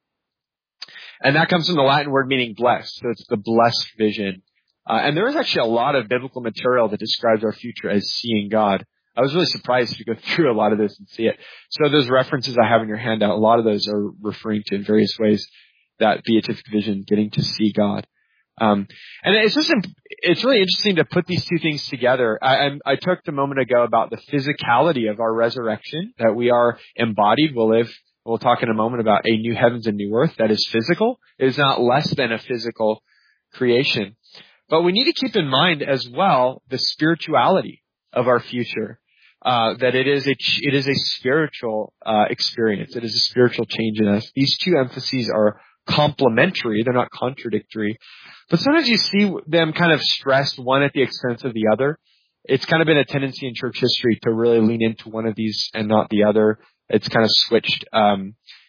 And that comes from the Latin word meaning blessed. So it's the blessed vision. Uh, and there is actually a lot of biblical material that describes our future as seeing God. I was really surprised to go through a lot of this and see it. So those references I have in your handout, a lot of those are referring to in various ways that beatific vision, getting to see God. Um, and it's just, it's really interesting to put these two things together. I, I, I talked a moment ago about the physicality of our resurrection, that we are embodied. We'll live, we'll talk in a moment about a new heavens and new earth that is physical. It is not less than a physical creation. But we need to keep in mind as well the spirituality of our future, uh, that it is a, it is a spiritual, uh, experience. It is a spiritual change in us. These two emphases are complementary. They're not contradictory. But sometimes you see them kind of stressed one at the expense of the other. It's kind of been a tendency in church history to really lean into one of these and not the other. It's kind of switched. Um,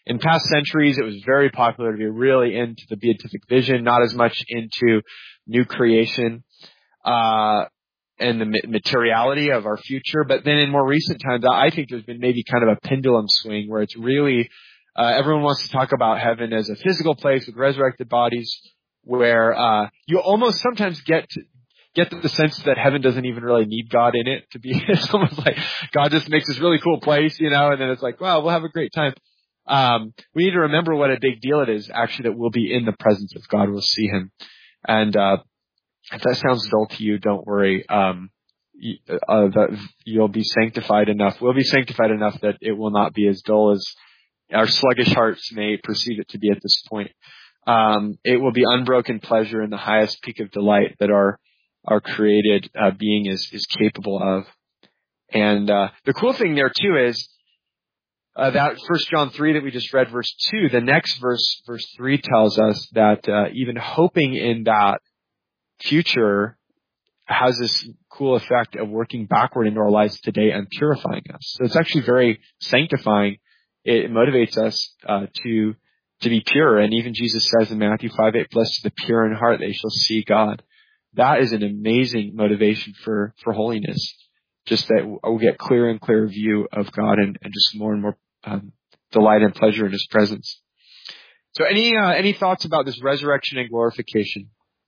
in past centuries, it was very popular to be really into the beatific vision, not as much into new creation, uh, and the materiality of our future. But then in more recent times, I think there's been maybe kind of a pendulum swing where it's really, uh, everyone wants to talk about heaven as a physical place with resurrected bodies, where, uh, you almost sometimes get to, get the sense that heaven doesn't even really need God in it to be. It's almost like God just makes this really cool place, you know, and then it's like, wow, we'll have a great time. Um, we need to remember what a big deal it is, actually, that we'll be in the presence of God. We'll see him. And, uh, if that sounds dull to you, don't worry. Um, uh, that you'll be sanctified enough. We'll be sanctified enough that it will not be as dull as our sluggish hearts may perceive it to be at this point. Um, it will be unbroken pleasure and the highest peak of delight that our our created uh, being is is capable of. And uh, the cool thing there too is uh, that First John three that we just read, verse two. The next verse, verse three, tells us that uh, even hoping in that future has this cool effect of working backward into our lives today and purifying us. So it's actually very sanctifying. It motivates us uh, to to be pure. And even Jesus says in Matthew five eight, blessed are the pure in heart, they shall see God. That is an amazing motivation for, for holiness. Just that we'll get clearer and clearer view of God and, and just more and more um, delight and pleasure in his presence. So any uh, any thoughts about this resurrection and glorification?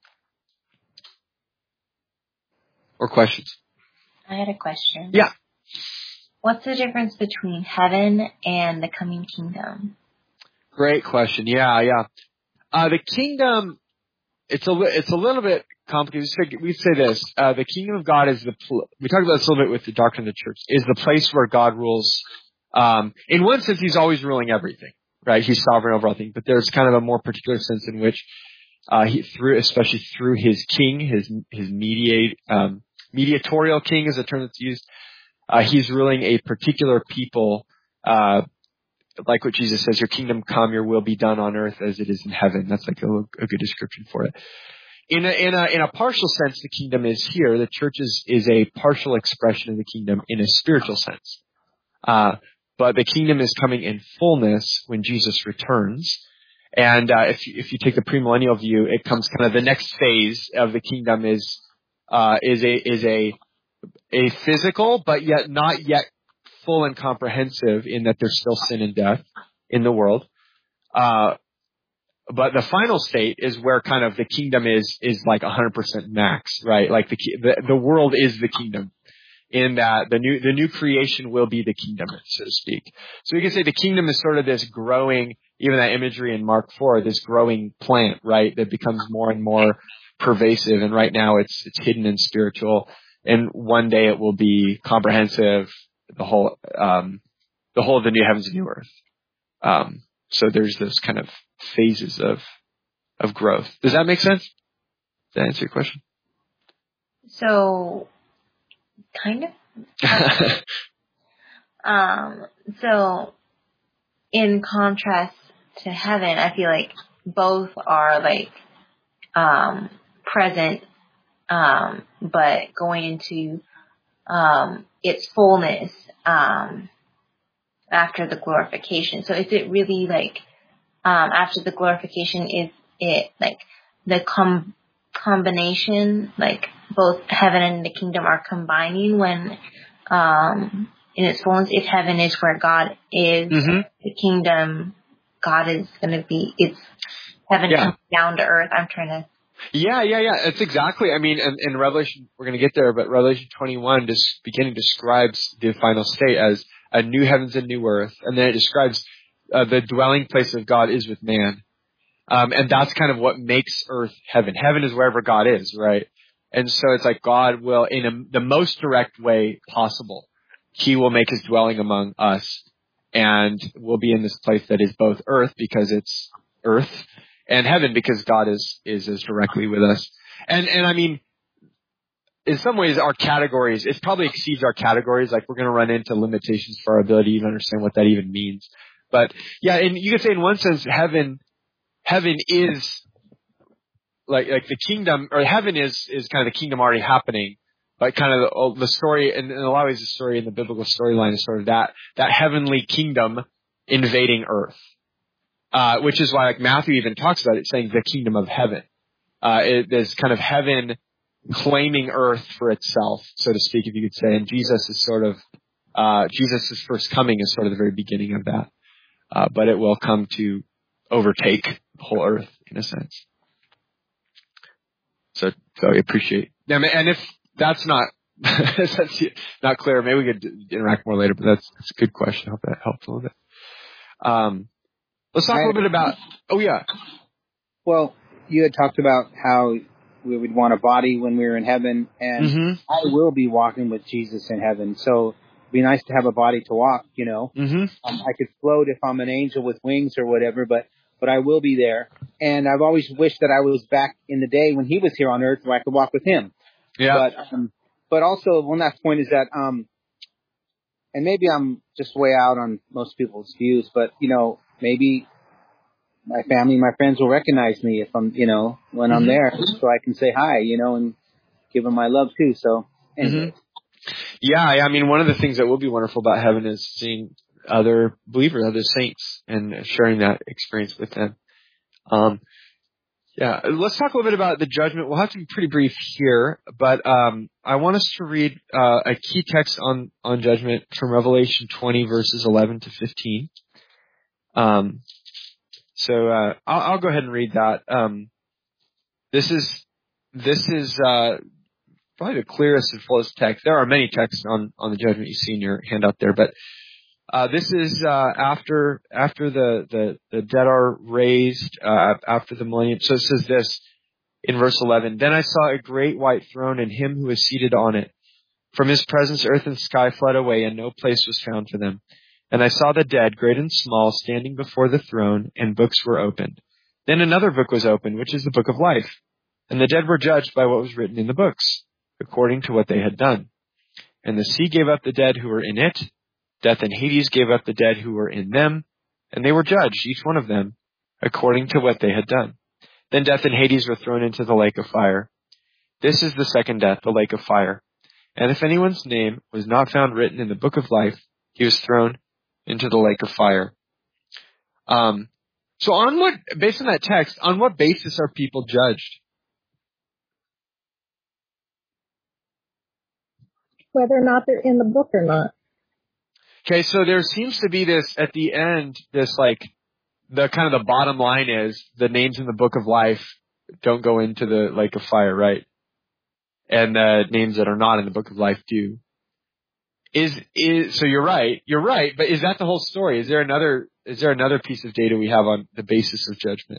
Or questions? I had a question. Yeah. What's the difference between heaven and the coming kingdom? Great question. Yeah, yeah. Uh, the kingdom, it's a, it's a little bit complicated. We say this, uh, the kingdom of God is the, pl- we talked about this a little bit with the doctrine of the church, is the place where God rules. Um, in one sense, he's always ruling everything, right? He's sovereign over all things, but there's kind of a more particular sense in which, uh, he, through, especially through his king, his, his mediate, um, mediatorial king is a term that's used. Uh, he's ruling a particular people, uh, like what Jesus says, your kingdom come, your will be done on earth as it is in heaven. That's like a, a good description for it. In a, in a, in a partial sense, the kingdom is here. The church is, is a partial expression of the kingdom in a spiritual sense. Uh, but the kingdom is coming in fullness when Jesus returns. And, uh, if you, if you take the premillennial view, it comes kind of the next phase of the kingdom is, uh, is a, is a, a physical, but yet not yet full and comprehensive in that there's still sin and death in the world. Uh, but the final state is where kind of the kingdom is, is like one hundred percent max, right? Like the, the, the world is the kingdom in that the new, the new creation will be the kingdom, so to speak. So we can say the kingdom is sort of this growing, even that imagery in Mark four, this growing plant, right? That becomes more and more pervasive. And right now it's, it's hidden and spiritual. And one day it will be comprehensive, the whole, um, the whole of the new heavens and new earth. Um, so there's those kind of phases of, of growth. Does that make sense? Does that answer your question? So, kind of. um, so, in contrast to heaven, I feel like both are like, um, present, um, but going into, um, its fullness, um, after the glorification. So is it really like, um, after the glorification, is it like the com- combination, like both heaven and the kingdom are combining when, um, in its fullness, if heaven is where God is, mm-hmm. the kingdom, God is going to be, it's heaven yeah. comes down to earth. I'm trying to. Yeah, yeah, yeah. It's exactly. I mean, in, in Revelation, we're going to get there, but Revelation twenty-one just beginning describes the final state as a new heavens and new earth, and then it describes uh, the dwelling place of God is with man, um, and that's kind of what makes earth heaven. Heaven is wherever God is, right? And so it's like God will, in a, the most direct way possible, He will make His dwelling among us, and we'll be in this place that is both earth because it's earth, and heaven because God is, is as directly with us. And, and I mean, in some ways our categories, it probably exceeds our categories. Like we're going to run into limitations for our ability to even understand what that even means. But yeah, and you could say in one sense, heaven, heaven is like, like the kingdom, or heaven is, is kind of the kingdom already happening. But kind of the, the story, and in a lot of ways the story in the biblical storyline is sort of that, that heavenly kingdom invading earth. uh, which is why like Matthew even talks about it, saying the kingdom of heaven. Uh, it, there's kind of heaven claiming earth for itself, so to speak, if you could say. And Jesus is sort of, uh, Jesus' first coming is sort of the very beginning of that. Uh, but it will come to overtake the whole earth in a sense. So, so I appreciate it. And if that's not, if that's not clear, maybe we could interact more later, but that's, that's a good question. I hope that helps a little bit. Um, let's talk a little bit about, oh yeah. Well, you had talked about how we would want a body when we were in heaven, and mm-hmm. I will be walking with Jesus in heaven. So it'd be nice to have a body to walk, you know. Mm-hmm. Um, I could float if I'm an angel with wings or whatever, but, but I will be there. And I've always wished that I was back in the day when he was here on earth where I could walk with him. Yeah. But, um, but also one last point is that, um, and maybe I'm just way out on most people's views, but, you know, maybe my family, my friends will recognize me if I'm, you know, when I'm there, so I can say hi, you know, and give them my love too. So, anyway. Mm-hmm. Yeah, I mean, one of the things that will be wonderful about heaven is seeing other believers, other saints, and sharing that experience with them. Um, yeah, let's talk a little bit about the judgment. We'll have to be pretty brief here, but um, I want us to read uh, a key text on on judgment from Revelation twenty, verses eleven to fifteen. Um. So uh, I'll, I'll go ahead and read that. Um, this is this is uh, probably the clearest and fullest text. There are many texts on, on the judgment you see in your handout there, but uh, this is uh, after after the, the, the dead are raised, uh, after the millennium. So it says this in verse eleven: Then I saw a great white throne and him who was seated on it. From his presence earth and sky fled away, and no place was found for them. And I saw the dead, great and small, standing before the throne, and books were opened. Then another book was opened, which is the book of life. And the dead were judged by what was written in the books, according to what they had done. And the sea gave up the dead who were in it. Death and Hades gave up the dead who were in them. And they were judged, each one of them, according to what they had done. Then death and Hades were thrown into the lake of fire. This is the second death, the lake of fire. And if anyone's name was not found written in the book of life, he was thrown into the lake of fire. Um, so on what, based on that text, on what basis are people judged? Whether or not they're in the book or not. Okay, so there seems to be this, at the end, this like, the kind of the bottom line is, the names in the book of life don't go into the lake of fire, right? And the names that are not in the book of life do. Is, is, so you're right, you're right, but is that the whole story? Is there another, is there another piece of data we have on the basis of judgment?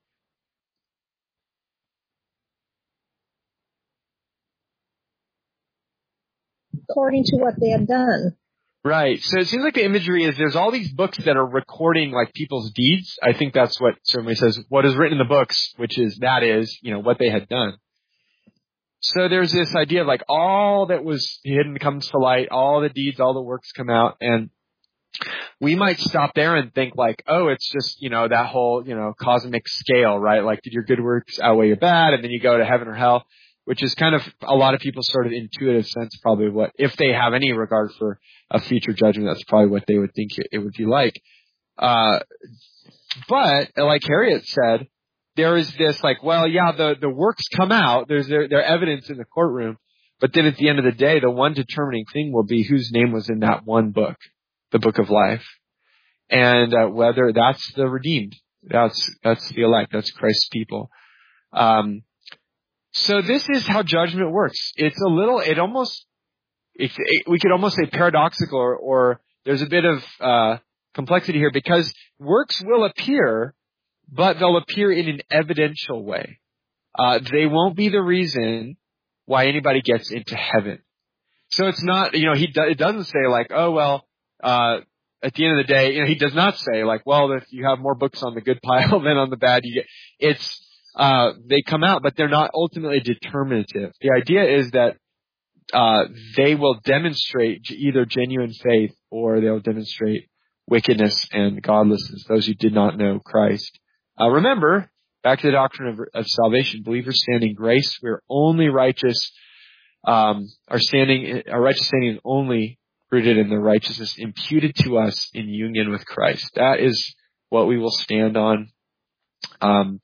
According to what they have done. Right. So it seems like the imagery is there's all these books that are recording like people's deeds. I think that's what certainly says, what is written in the books, which is, that is, you know, what they had done. So there's this idea of like all that was hidden comes to light, all the deeds, all the works come out, and we might stop there and think like, oh, it's just, you know, that whole, you know, cosmic scale, right? Like, did your good works outweigh your bad? And then you go to heaven or hell, which is kind of a lot of people's sort of intuitive sense, probably what, if they have any regard for a future judgment, that's probably what they would think it would be like. Uh, but like Harriet said, there is this like, well, yeah, the, the works come out. There's their, their evidence in the courtroom. But then at the end of the day, the one determining thing will be whose name was in that one book, the book of life. And uh, whether that's the redeemed, that's, that's the elect, that's Christ's people. Um, so this is how judgment works. It's a little, it almost, it, it, we could almost say paradoxical, or, or there's a bit of uh, complexity here, because works will appear, but they'll appear in an evidential way. Uh, they won't be the reason why anybody gets into heaven. So it's not, you know, he do, it doesn't say like, oh, well, uh, at the end of the day, you know, he does not say like, well, if you have more books on the good pile than on the bad, you get, it's, uh, they come out, but they're not ultimately determinative. The idea is that, uh, they will demonstrate either genuine faith or they'll demonstrate wickedness and godlessness, those who did not know Christ. Uh, remember, back to the doctrine of, of salvation, believers stand in grace. We're only righteous, um, our standing, our righteous standing is only rooted in the righteousness imputed to us in union with Christ. That is what we will stand on. Um,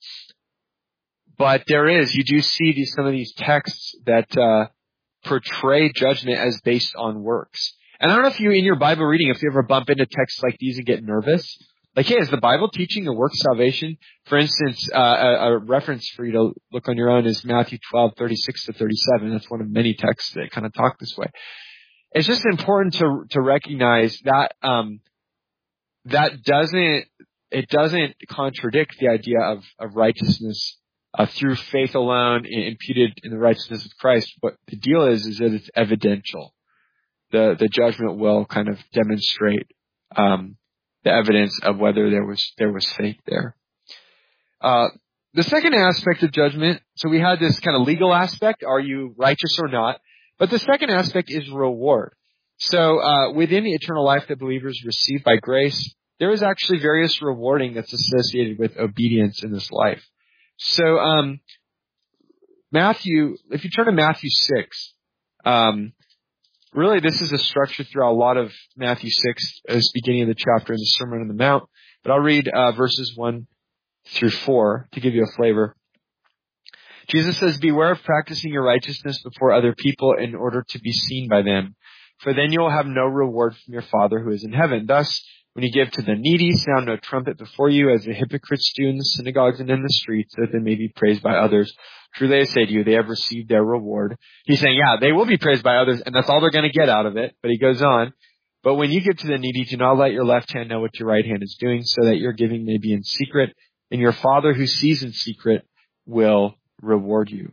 but there is, you do see these, some of these texts that, uh, portray judgment as based on works. And I don't know if you, in your Bible reading, if you ever bump into texts like these and get nervous. Like, hey, is the Bible teaching a work salvation? For instance, uh, a, a reference for you to look on your own is Matthew twelve, thirty-six to thirty-seven. That's one of many texts that kind of talk this way. It's just important to, to recognize that, um, that doesn't, it doesn't contradict the idea of, of righteousness, uh, through faith alone, imputed in the righteousness of Christ. But the deal is, is that it's evidential. The, the judgment will kind of demonstrate, um, the evidence of whether there was, there was faith there. Uh, the second aspect of judgment, so we had this kind of legal aspect, are you righteous or not? But the second aspect is reward. So, uh, within the eternal life that believers receive by grace, there is actually various rewarding that's associated with obedience in this life. So, um, Matthew, if you turn to Matthew six, um, really, this is a structure throughout a lot of Matthew six as beginning of the chapter in the Sermon on the Mount. But I'll read uh, verses one through four to give you a flavor. Jesus says, "Beware of practicing your righteousness before other people in order to be seen by them, for then you will have no reward from your Father who is in heaven. Thus, when you give to the needy, sound no trumpet before you, as the hypocrites do in the synagogues and in the streets, so that they may be praised by others. Truly I say to you, they have received their reward." He's saying, yeah, they will be praised by others, and that's all they're going to get out of it. But he goes on, "But when you give to the needy, do not let your left hand know what your right hand is doing, so that your giving may be in secret, and your Father who sees in secret will reward you."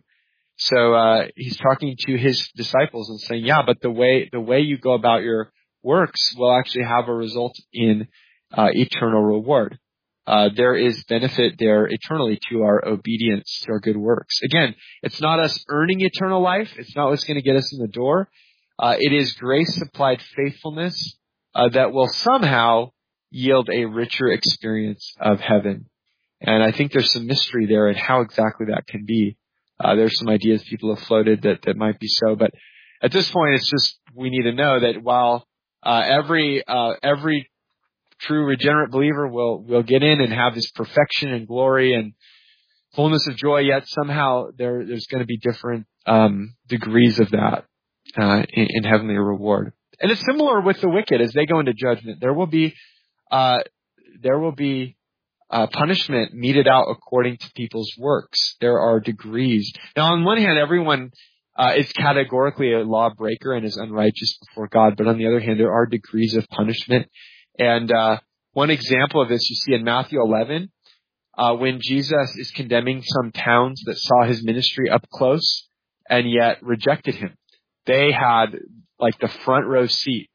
So uh he's talking to his disciples and saying, yeah, but the way the way you go about your works will actually have a result in uh eternal reward. Uh, there is benefit there eternally to our obedience, to our good works. Again, it's not us earning eternal life. It's not what's going to get us in the door. Uh, it is grace-supplied faithfulness uh, that will somehow yield a richer experience of heaven. And I think there's some mystery there in how exactly that can be. Uh, there's some ideas people have floated that, that might be so. But at this point, it's just we need to know that while uh, every uh, every true regenerate believer will will get in and have this perfection and glory and fullness of joy, yet somehow there there's going to be different um, degrees of that uh, in, in heavenly reward. And it's similar with the wicked as they go into judgment. There will be uh, there will be uh, punishment meted out according to people's works. There are degrees. Now, on one hand, everyone uh, is categorically a lawbreaker and is unrighteous before God, but on the other hand, there are degrees of punishment. And uh one example of this you see in Matthew eleven, uh when Jesus is condemning some towns that saw his ministry up close and yet rejected him. They had like the front row seat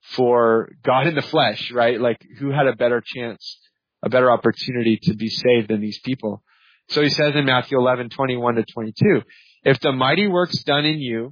for God in the flesh, right? Like who had a better chance, a better opportunity to be saved than these people? So he says in Matthew eleven, twenty-one to twenty-two, "If the mighty works done in you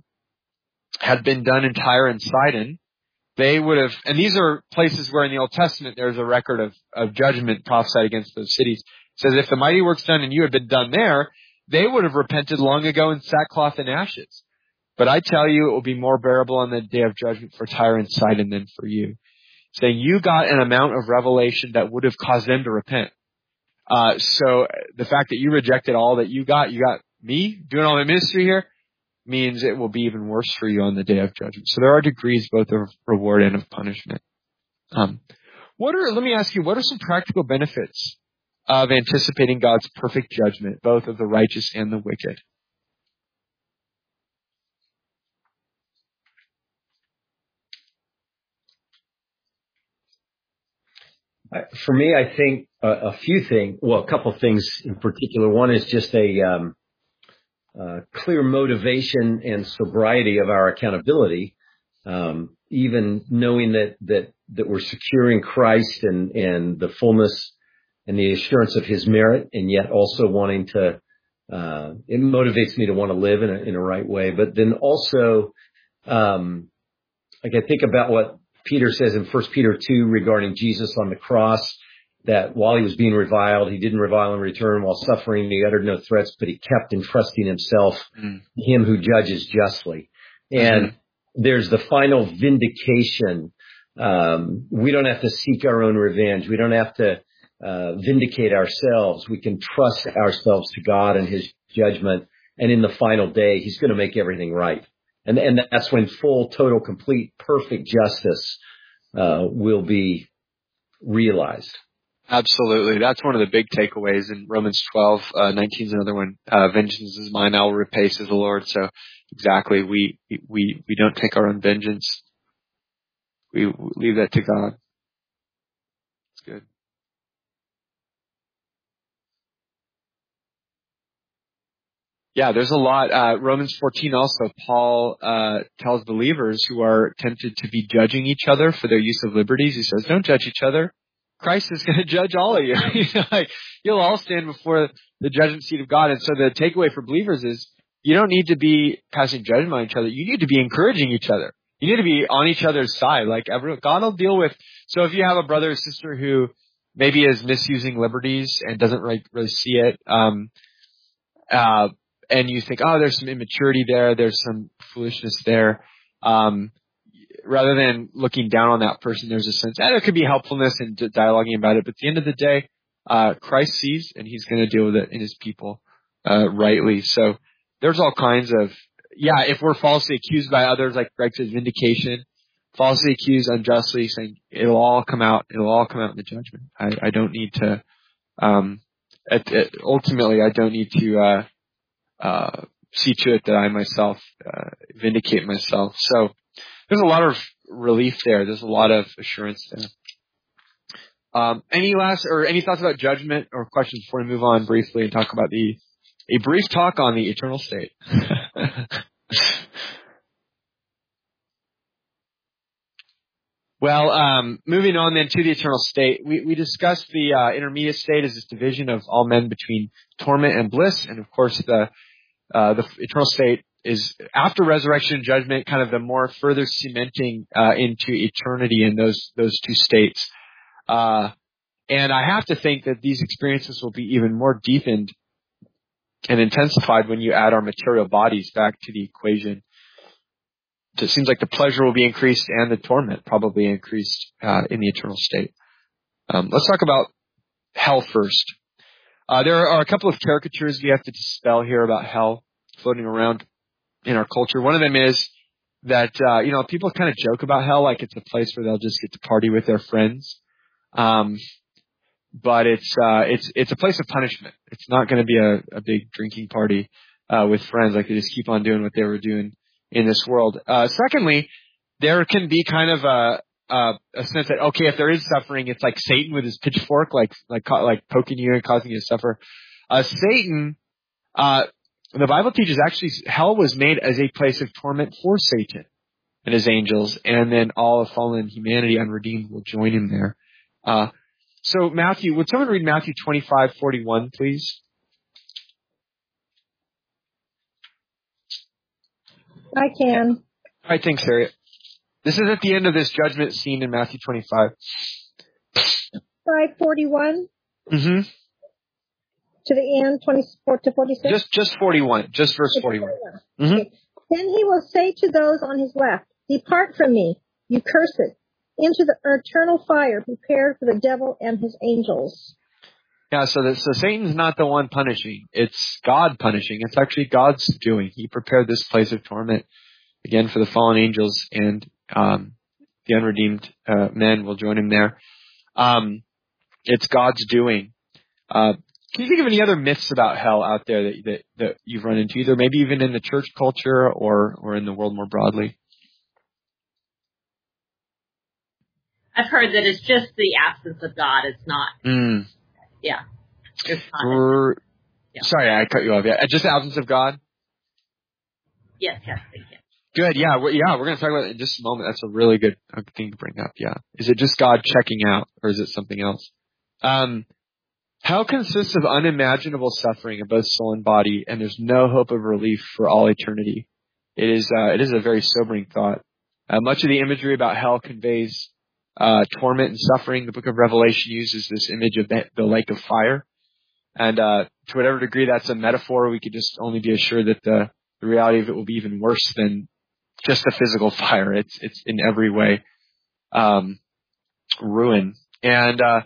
had been done in Tyre and Sidon, they would have," and these are places where in the Old Testament there's a record of, of judgment prophesied against those cities. It says, "If the mighty works done in you had been done there, they would have repented long ago in sackcloth and ashes. But I tell you, it will be more bearable on the day of judgment for Tyre and Sidon than for you." Saying you got an amount of revelation that would have caused them to repent. Uh, so the fact that you rejected all that you got, you got me doing all my ministry here, means it will be even worse for you on the day of judgment. So there are degrees both of reward and of punishment. Um, what are, let me ask you, what are some practical benefits of anticipating God's perfect judgment, both of the righteous and the wicked? For me, I think a, a few things, well, a couple things in particular. One is just a um, uh, clear motivation and sobriety of our accountability, um, even knowing that, that, that we're securing Christ and, and the fullness and the assurance of his merit, and yet also wanting to, uh, it motivates me to want to live in a, in a right way. But then also, um, like I think about what Peter says in First Peter two regarding Jesus on the cross, that while he was being reviled, he didn't revile in return. While suffering, he uttered no threats, but he kept entrusting himself, mm. him who judges justly. And mm-hmm. there's the final vindication. Um, we don't have to seek our own revenge. We don't have to uh, vindicate ourselves. We can trust ourselves to God and his judgment. And in the final day, he's going to make everything right. And, and that's when full, total, complete, perfect justice uh, will be realized. Absolutely. That's one of the big takeaways in Romans twelve, uh, nineteen is another one. Uh, vengeance is mine, I will repay, says the Lord. So exactly, we, we, we don't take our own vengeance. We leave that to God. It's good. Yeah, there's a lot. Uh, Romans fourteen also, Paul uh, tells believers who are tempted to be judging each other for their use of liberties. He says, don't judge each other. Christ is going to judge all of you. You know, like, you'll all stand before the judgment seat of God. And so the takeaway for believers is you don't need to be passing judgment on each other. You need to be encouraging each other. You need to be on each other's side. Like everyone, God will deal with. So if you have a brother or sister who maybe is misusing liberties and doesn't really, really see it, um, uh, and you think, oh, there's some immaturity there, there's some foolishness there, um, rather than looking down on that person, there's a sense that there could be helpfulness in dialoguing about it. But at the end of the day, uh, Christ sees, and he's going to deal with it in his people uh, rightly. So there's all kinds of, yeah, if we're falsely accused by others, like Greg says, vindication, falsely accused unjustly, saying it'll all come out, it'll all come out in the judgment. I, I don't need to, um, at, at, ultimately, I don't need to uh, uh, see to it that I myself uh, vindicate myself. So there's a lot of relief there. There's a lot of assurance there. Um, any last or any thoughts about judgment or questions before we move on briefly and talk about the a brief talk on the eternal state? Well, um, moving on then to the eternal state, we, we discussed the uh, intermediate state as this division of all men between torment and bliss, and of course the uh, the eternal state is after resurrection and judgment, kind of the more further cementing uh, into eternity in those those two states. Uh, and I have to think that these experiences will be even more deepened and intensified when you add our material bodies back to the equation. So it seems like the pleasure will be increased and the torment probably increased uh, in the eternal state. Um, let's talk about hell first. Uh, there are a couple of caricatures we have to dispel here about hell floating around in our culture. One of them is that, uh, you know, people kind of joke about hell like it's a place where they'll just get to party with their friends. Um, but it's, uh, it's, it's a place of punishment. It's not going to be a, a big drinking party, uh, with friends. Like they just keep on doing what they were doing in this world. Uh, secondly, there can be kind of a, a, a sense that, okay, if there is suffering, it's like Satan with his pitchfork, like, like, like poking you and causing you to suffer. Uh, Satan, uh, the Bible teaches actually hell was made as a place of torment for Satan and his angels, and then all of fallen humanity unredeemed will join him there. Uh, so Matthew, would someone read Matthew twenty-five forty-one, please? I can. All right, thanks, Harriet. This is at the end of this judgment scene in Matthew twenty-five. five forty-one Mm-hmm. To the end, twenty-four to forty-six? Just, just forty-one. Just verse forty-one. Mm-hmm. Okay. Then he will say to those on his left, depart from me, you cursed, into the eternal fire prepared for the devil and his angels. Yeah, so that, so Satan's not the one punishing. It's God punishing. It's actually God's doing. He prepared this place of torment, again, for the fallen angels, and um, the unredeemed uh, men will join him there. Um, it's God's doing. Uh, can you think of any other myths about hell out there that, that, that you've run into, either maybe even in the church culture or, or in the world more broadly? I've heard that it's just the absence of God. It's not. Mm. Yeah. It's not. Or, yeah. Sorry, I cut you off. Yeah, just the absence of God? Yes, yes, thank you. Good. Yeah, we're, yeah, we're going to talk about it in just a moment. That's a really good thing to bring up. Yeah. Is it just God checking out, or is it something else? Um, hell consists of unimaginable suffering of both soul and body, and there's no hope of relief for all eternity. It is, uh, it is a very sobering thought. Uh, much of the imagery about hell conveys uh, torment and suffering. The book of Revelation uses this image of the, the lake of fire. And uh, to whatever degree that's a metaphor, we could just only be assured that the, the reality of it will be even worse than just the physical fire. It's it's in every way um, ruin. And uh,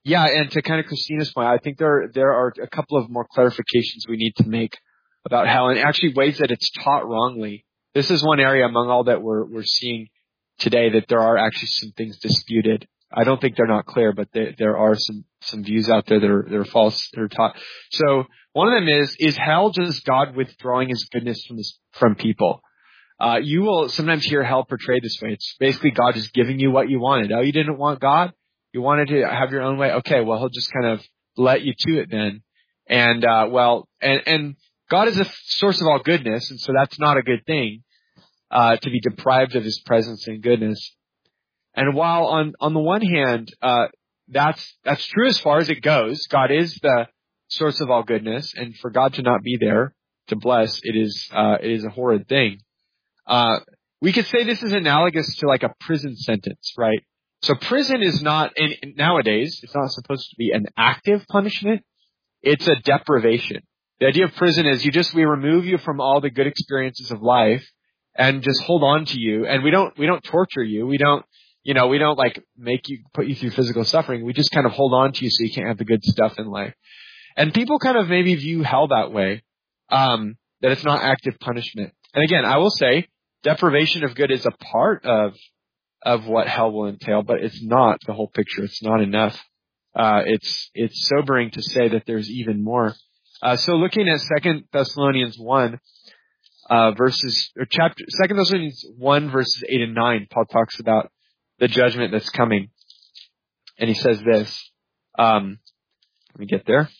yeah, and to kind of Christina's point, I think there there are a couple of more clarifications we need to make about hell, and actually ways that it's taught wrongly. This is one area among all that we're we're seeing today that there are actually some things disputed. I don't think they're not clear, but they, there are some some views out there that are that are false, that are taught. So one of them is is hell just God withdrawing His goodness from this, from people? Uh, you will sometimes hear hell portrayed this way. It's basically God just giving you what you wanted. Oh, you didn't want God? You wanted to have your own way? Okay, well, He'll just kind of let you to it then. And, uh, well, and, and God is a source of all goodness, and so that's not a good thing, uh, to be deprived of His presence and goodness. And while on, on the one hand, uh, that's, that's true as far as it goes. God is the source of all goodness, and for God to not be there to bless, it is, uh, it is a horrid thing. Uh, we could say this is analogous to like a prison sentence, right? So prison is not, in, nowadays, it's not supposed to be an active punishment. It's a deprivation. The idea of prison is you just, we remove you from all the good experiences of life and just hold on to you. And we don't, we don't torture you. We don't, you know, we don't like make you, put you through physical suffering. We just kind of hold on to you so you can't have the good stuff in life. And people kind of maybe view hell that way, um, that it's not active punishment. And again, I will say deprivation of good is a part of, of what hell will entail, but it's not the whole picture. It's not enough. Uh, it's, it's sobering to say that there's even more. Uh, so looking at Second Thessalonians one, uh, verses, or chapter, Second Thessalonians one verses eight and nine, Paul talks about the judgment that's coming. And he says this, um, let me get there.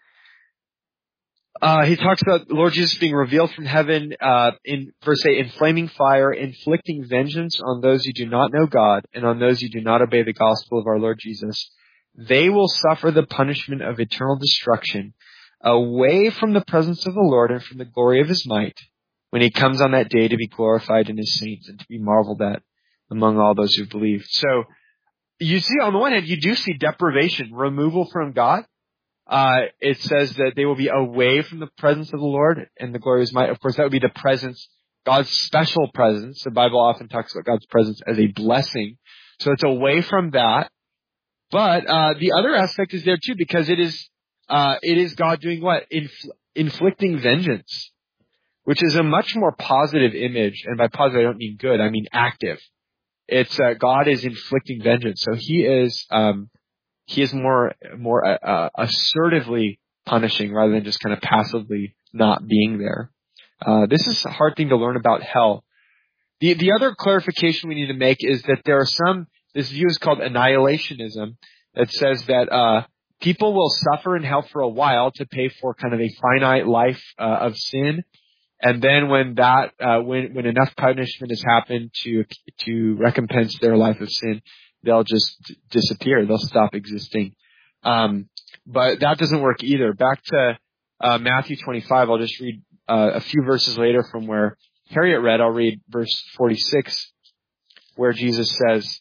Uh, he talks about the Lord Jesus being revealed from heaven, uh, in verse eight, in flaming fire, inflicting vengeance on those who do not know God and on those who do not obey the gospel of our Lord Jesus. They will suffer the punishment of eternal destruction away from the presence of the Lord and from the glory of His might when He comes on that day to be glorified in His saints and to be marveled at among all those who believe. So you see, on the one hand, you do see deprivation, removal from God. Uh, it says that they will be away from the presence of the Lord and the glory of His might. Of course, that would be the presence, God's special presence. The Bible often talks about God's presence as a blessing. So it's away from that. But, uh, the other aspect is there too, because it is, uh, it is God doing what? Infl- inflicting vengeance, which is a much more positive image. And by positive, I don't mean good. I mean active. It's, uh, God is inflicting vengeance. So He is, um, He is more, more, uh, assertively punishing rather than just kind of passively not being there. Uh, this is a hard thing to learn about hell. The, the other clarification we need to make is that there are some, this view is called annihilationism, that says that, uh, people will suffer in hell for a while to pay for kind of a finite life, uh, of sin. And then when that, uh, when, when enough punishment has happened to, to recompense their life of sin, they'll just d- disappear. They'll stop existing. Um, but that doesn't work either. Back to uh, Matthew twenty-five, I'll just read uh, a few verses later from where Harriet read. I'll read verse forty-six, where Jesus says,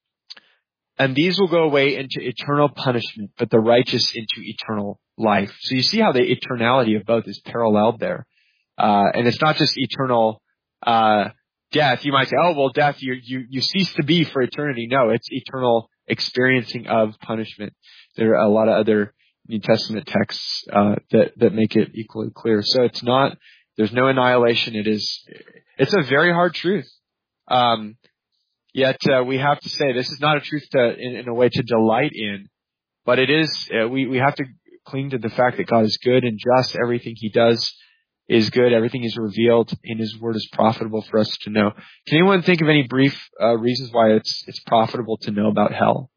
"And these will go away into eternal punishment, but the righteous into eternal life." So you see how the eternality of both is paralleled there. Uh, and it's not just eternal uh death. You might say, oh, well, death, you, you, you cease to be for eternity. No, it's eternal experiencing of punishment. There are a lot of other New Testament texts, uh, that, that make it equally clear. So it's not, there's no annihilation. It is, it's a very hard truth. Um, yet, uh, we have to say this is not a truth to, in, in a way to delight in, but it is, uh, we, we have to cling to the fact that God is good and just. Everything He does is good. Everything is revealed in His Word is profitable for us to know. Can anyone think of any brief uh, reasons why it's it's profitable to know about hell?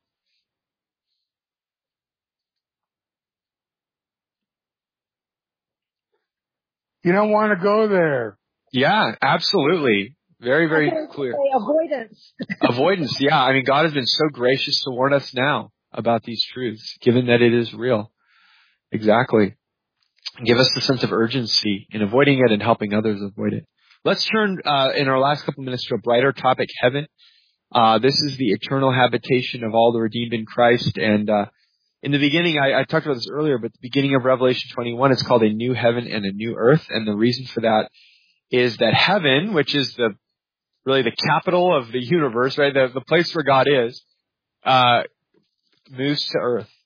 You don't want to go there. Yeah, absolutely. Very, very clear. Avoidance. Avoidance, yeah. I mean, God has been so gracious to warn us now about these truths, given that it is real. Exactly. Give us the sense of urgency in avoiding it and helping others avoid it. Let's turn uh, in our last couple minutes to a brighter topic, heaven. Uh, this is the eternal habitation of all the redeemed in Christ. And uh, in the beginning, I, I talked about this earlier, but the beginning of Revelation twenty-one is called a new heaven and a new earth. And the reason for that is that heaven, which is the really the capital of the universe, right, the, the place where God is, uh, moves to earth.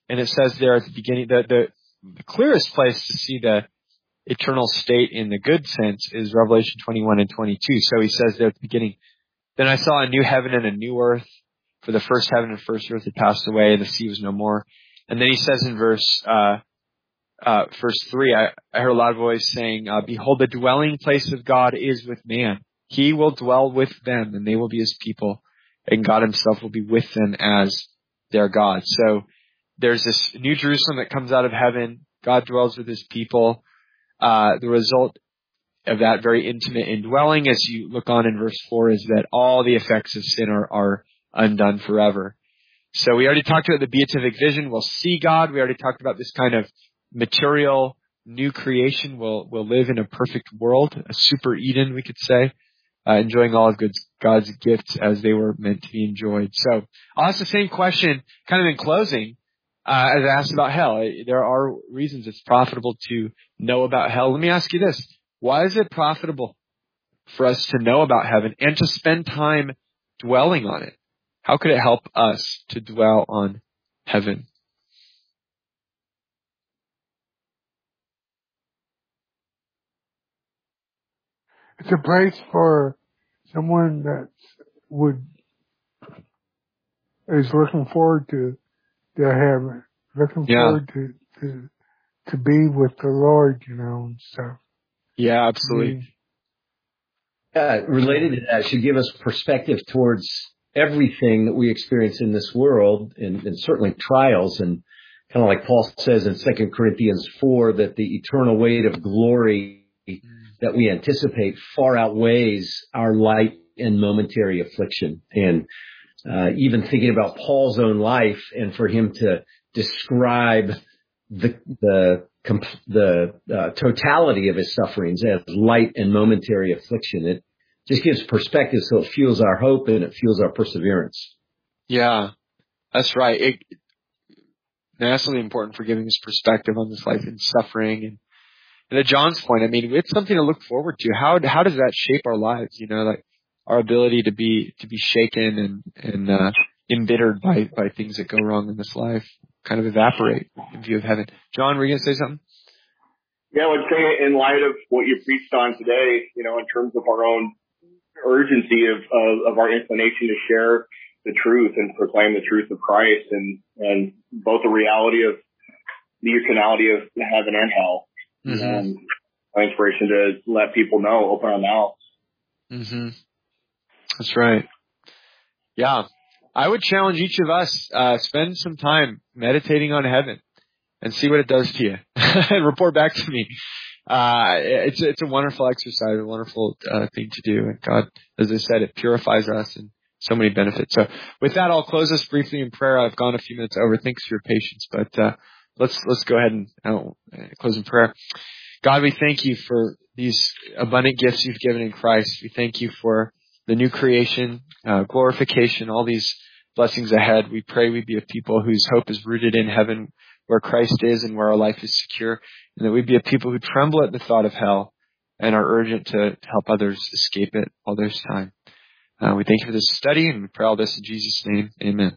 And it says there at the beginning, the, the, the clearest place to see the eternal state in the good sense is Revelation twenty-one and twenty-two. So he says there at the beginning, then I saw a new heaven and a new earth, for the first heaven and first earth had passed away, and the sea was no more. And then he says in verse, uh, uh, verse three, I, I heard a loud voice saying, uh, behold, the dwelling place of God is with man. He will dwell with them, and they will be his people, and God himself will be with them as their God. So there's this New Jerusalem that comes out of heaven. God dwells with his people. Uh, the result of that very intimate indwelling, as you look on in verse four, is that all the effects of sin are, are undone forever. So we already talked about the beatific vision. We'll see God. We already talked about this kind of material new creation. We'll, we'll live in a perfect world, a super Eden, we could say, uh, enjoying all of God's gifts as they were meant to be enjoyed. So I'll ask the same question kind of in closing, uh, as I asked about hell. There are reasons it's profitable to know about hell. Let me ask you this. Why is it profitable for us to know about heaven and to spend time dwelling on it? How could it help us to dwell on heaven? It's a place for someone that would is looking forward to to heaven, looking yeah. forward to, to to be with the Lord, you know, and stuff. Yeah, absolutely. Uh, related to that, it should give us perspective towards everything that we experience in this world, and, and certainly trials, and kind of like Paul says in Second Corinthians four, that the eternal weight of glory that we anticipate far outweighs our light and momentary affliction. And uh, even thinking about Paul's own life, and for him to describe the the the uh, totality of his sufferings as light and momentary affliction, it just gives perspective, so it fuels our hope and it fuels our perseverance. Yeah, that's right. It, that's really important for giving us perspective on this life and suffering. And, and at John's point, I mean, it's something to look forward to. How how does that shape our lives? You know, like our ability to be to be shaken and and uh, embittered by by things that go wrong in this life kind of evaporate in view of heaven. John, were you going to say something? Yeah, I would say in light of what you preached on today, you know, in terms of our own urgency of, of, of our inclination to share the truth and proclaim the truth of Christ, and, and both the reality of the eternality of heaven and hell. Mm-hmm. And our inspiration to let people know, open our mouths. Mm-hmm. That's right. Yeah. I would challenge each of us, uh, spend some time meditating on heaven and see what it does to you and report back to me. Uh, it's, it's a wonderful exercise, a wonderful, uh, thing to do. And God, as I said, it purifies us and so many benefits. So with that, I'll close us briefly in prayer. I've gone a few minutes over. Thanks for your patience, but, uh, let's, let's go ahead and uh, close in prayer. God, we thank you for these abundant gifts you've given in Christ. We thank you for the new creation, uh, glorification, all these blessings ahead. We pray we be a people whose hope is rooted in heaven, where Christ is and where our life is secure, and that we be a people who tremble at the thought of hell and are urgent to, to help others escape it while there's time. Uh, we thank you for this study, and we pray all this in Jesus' name. Amen.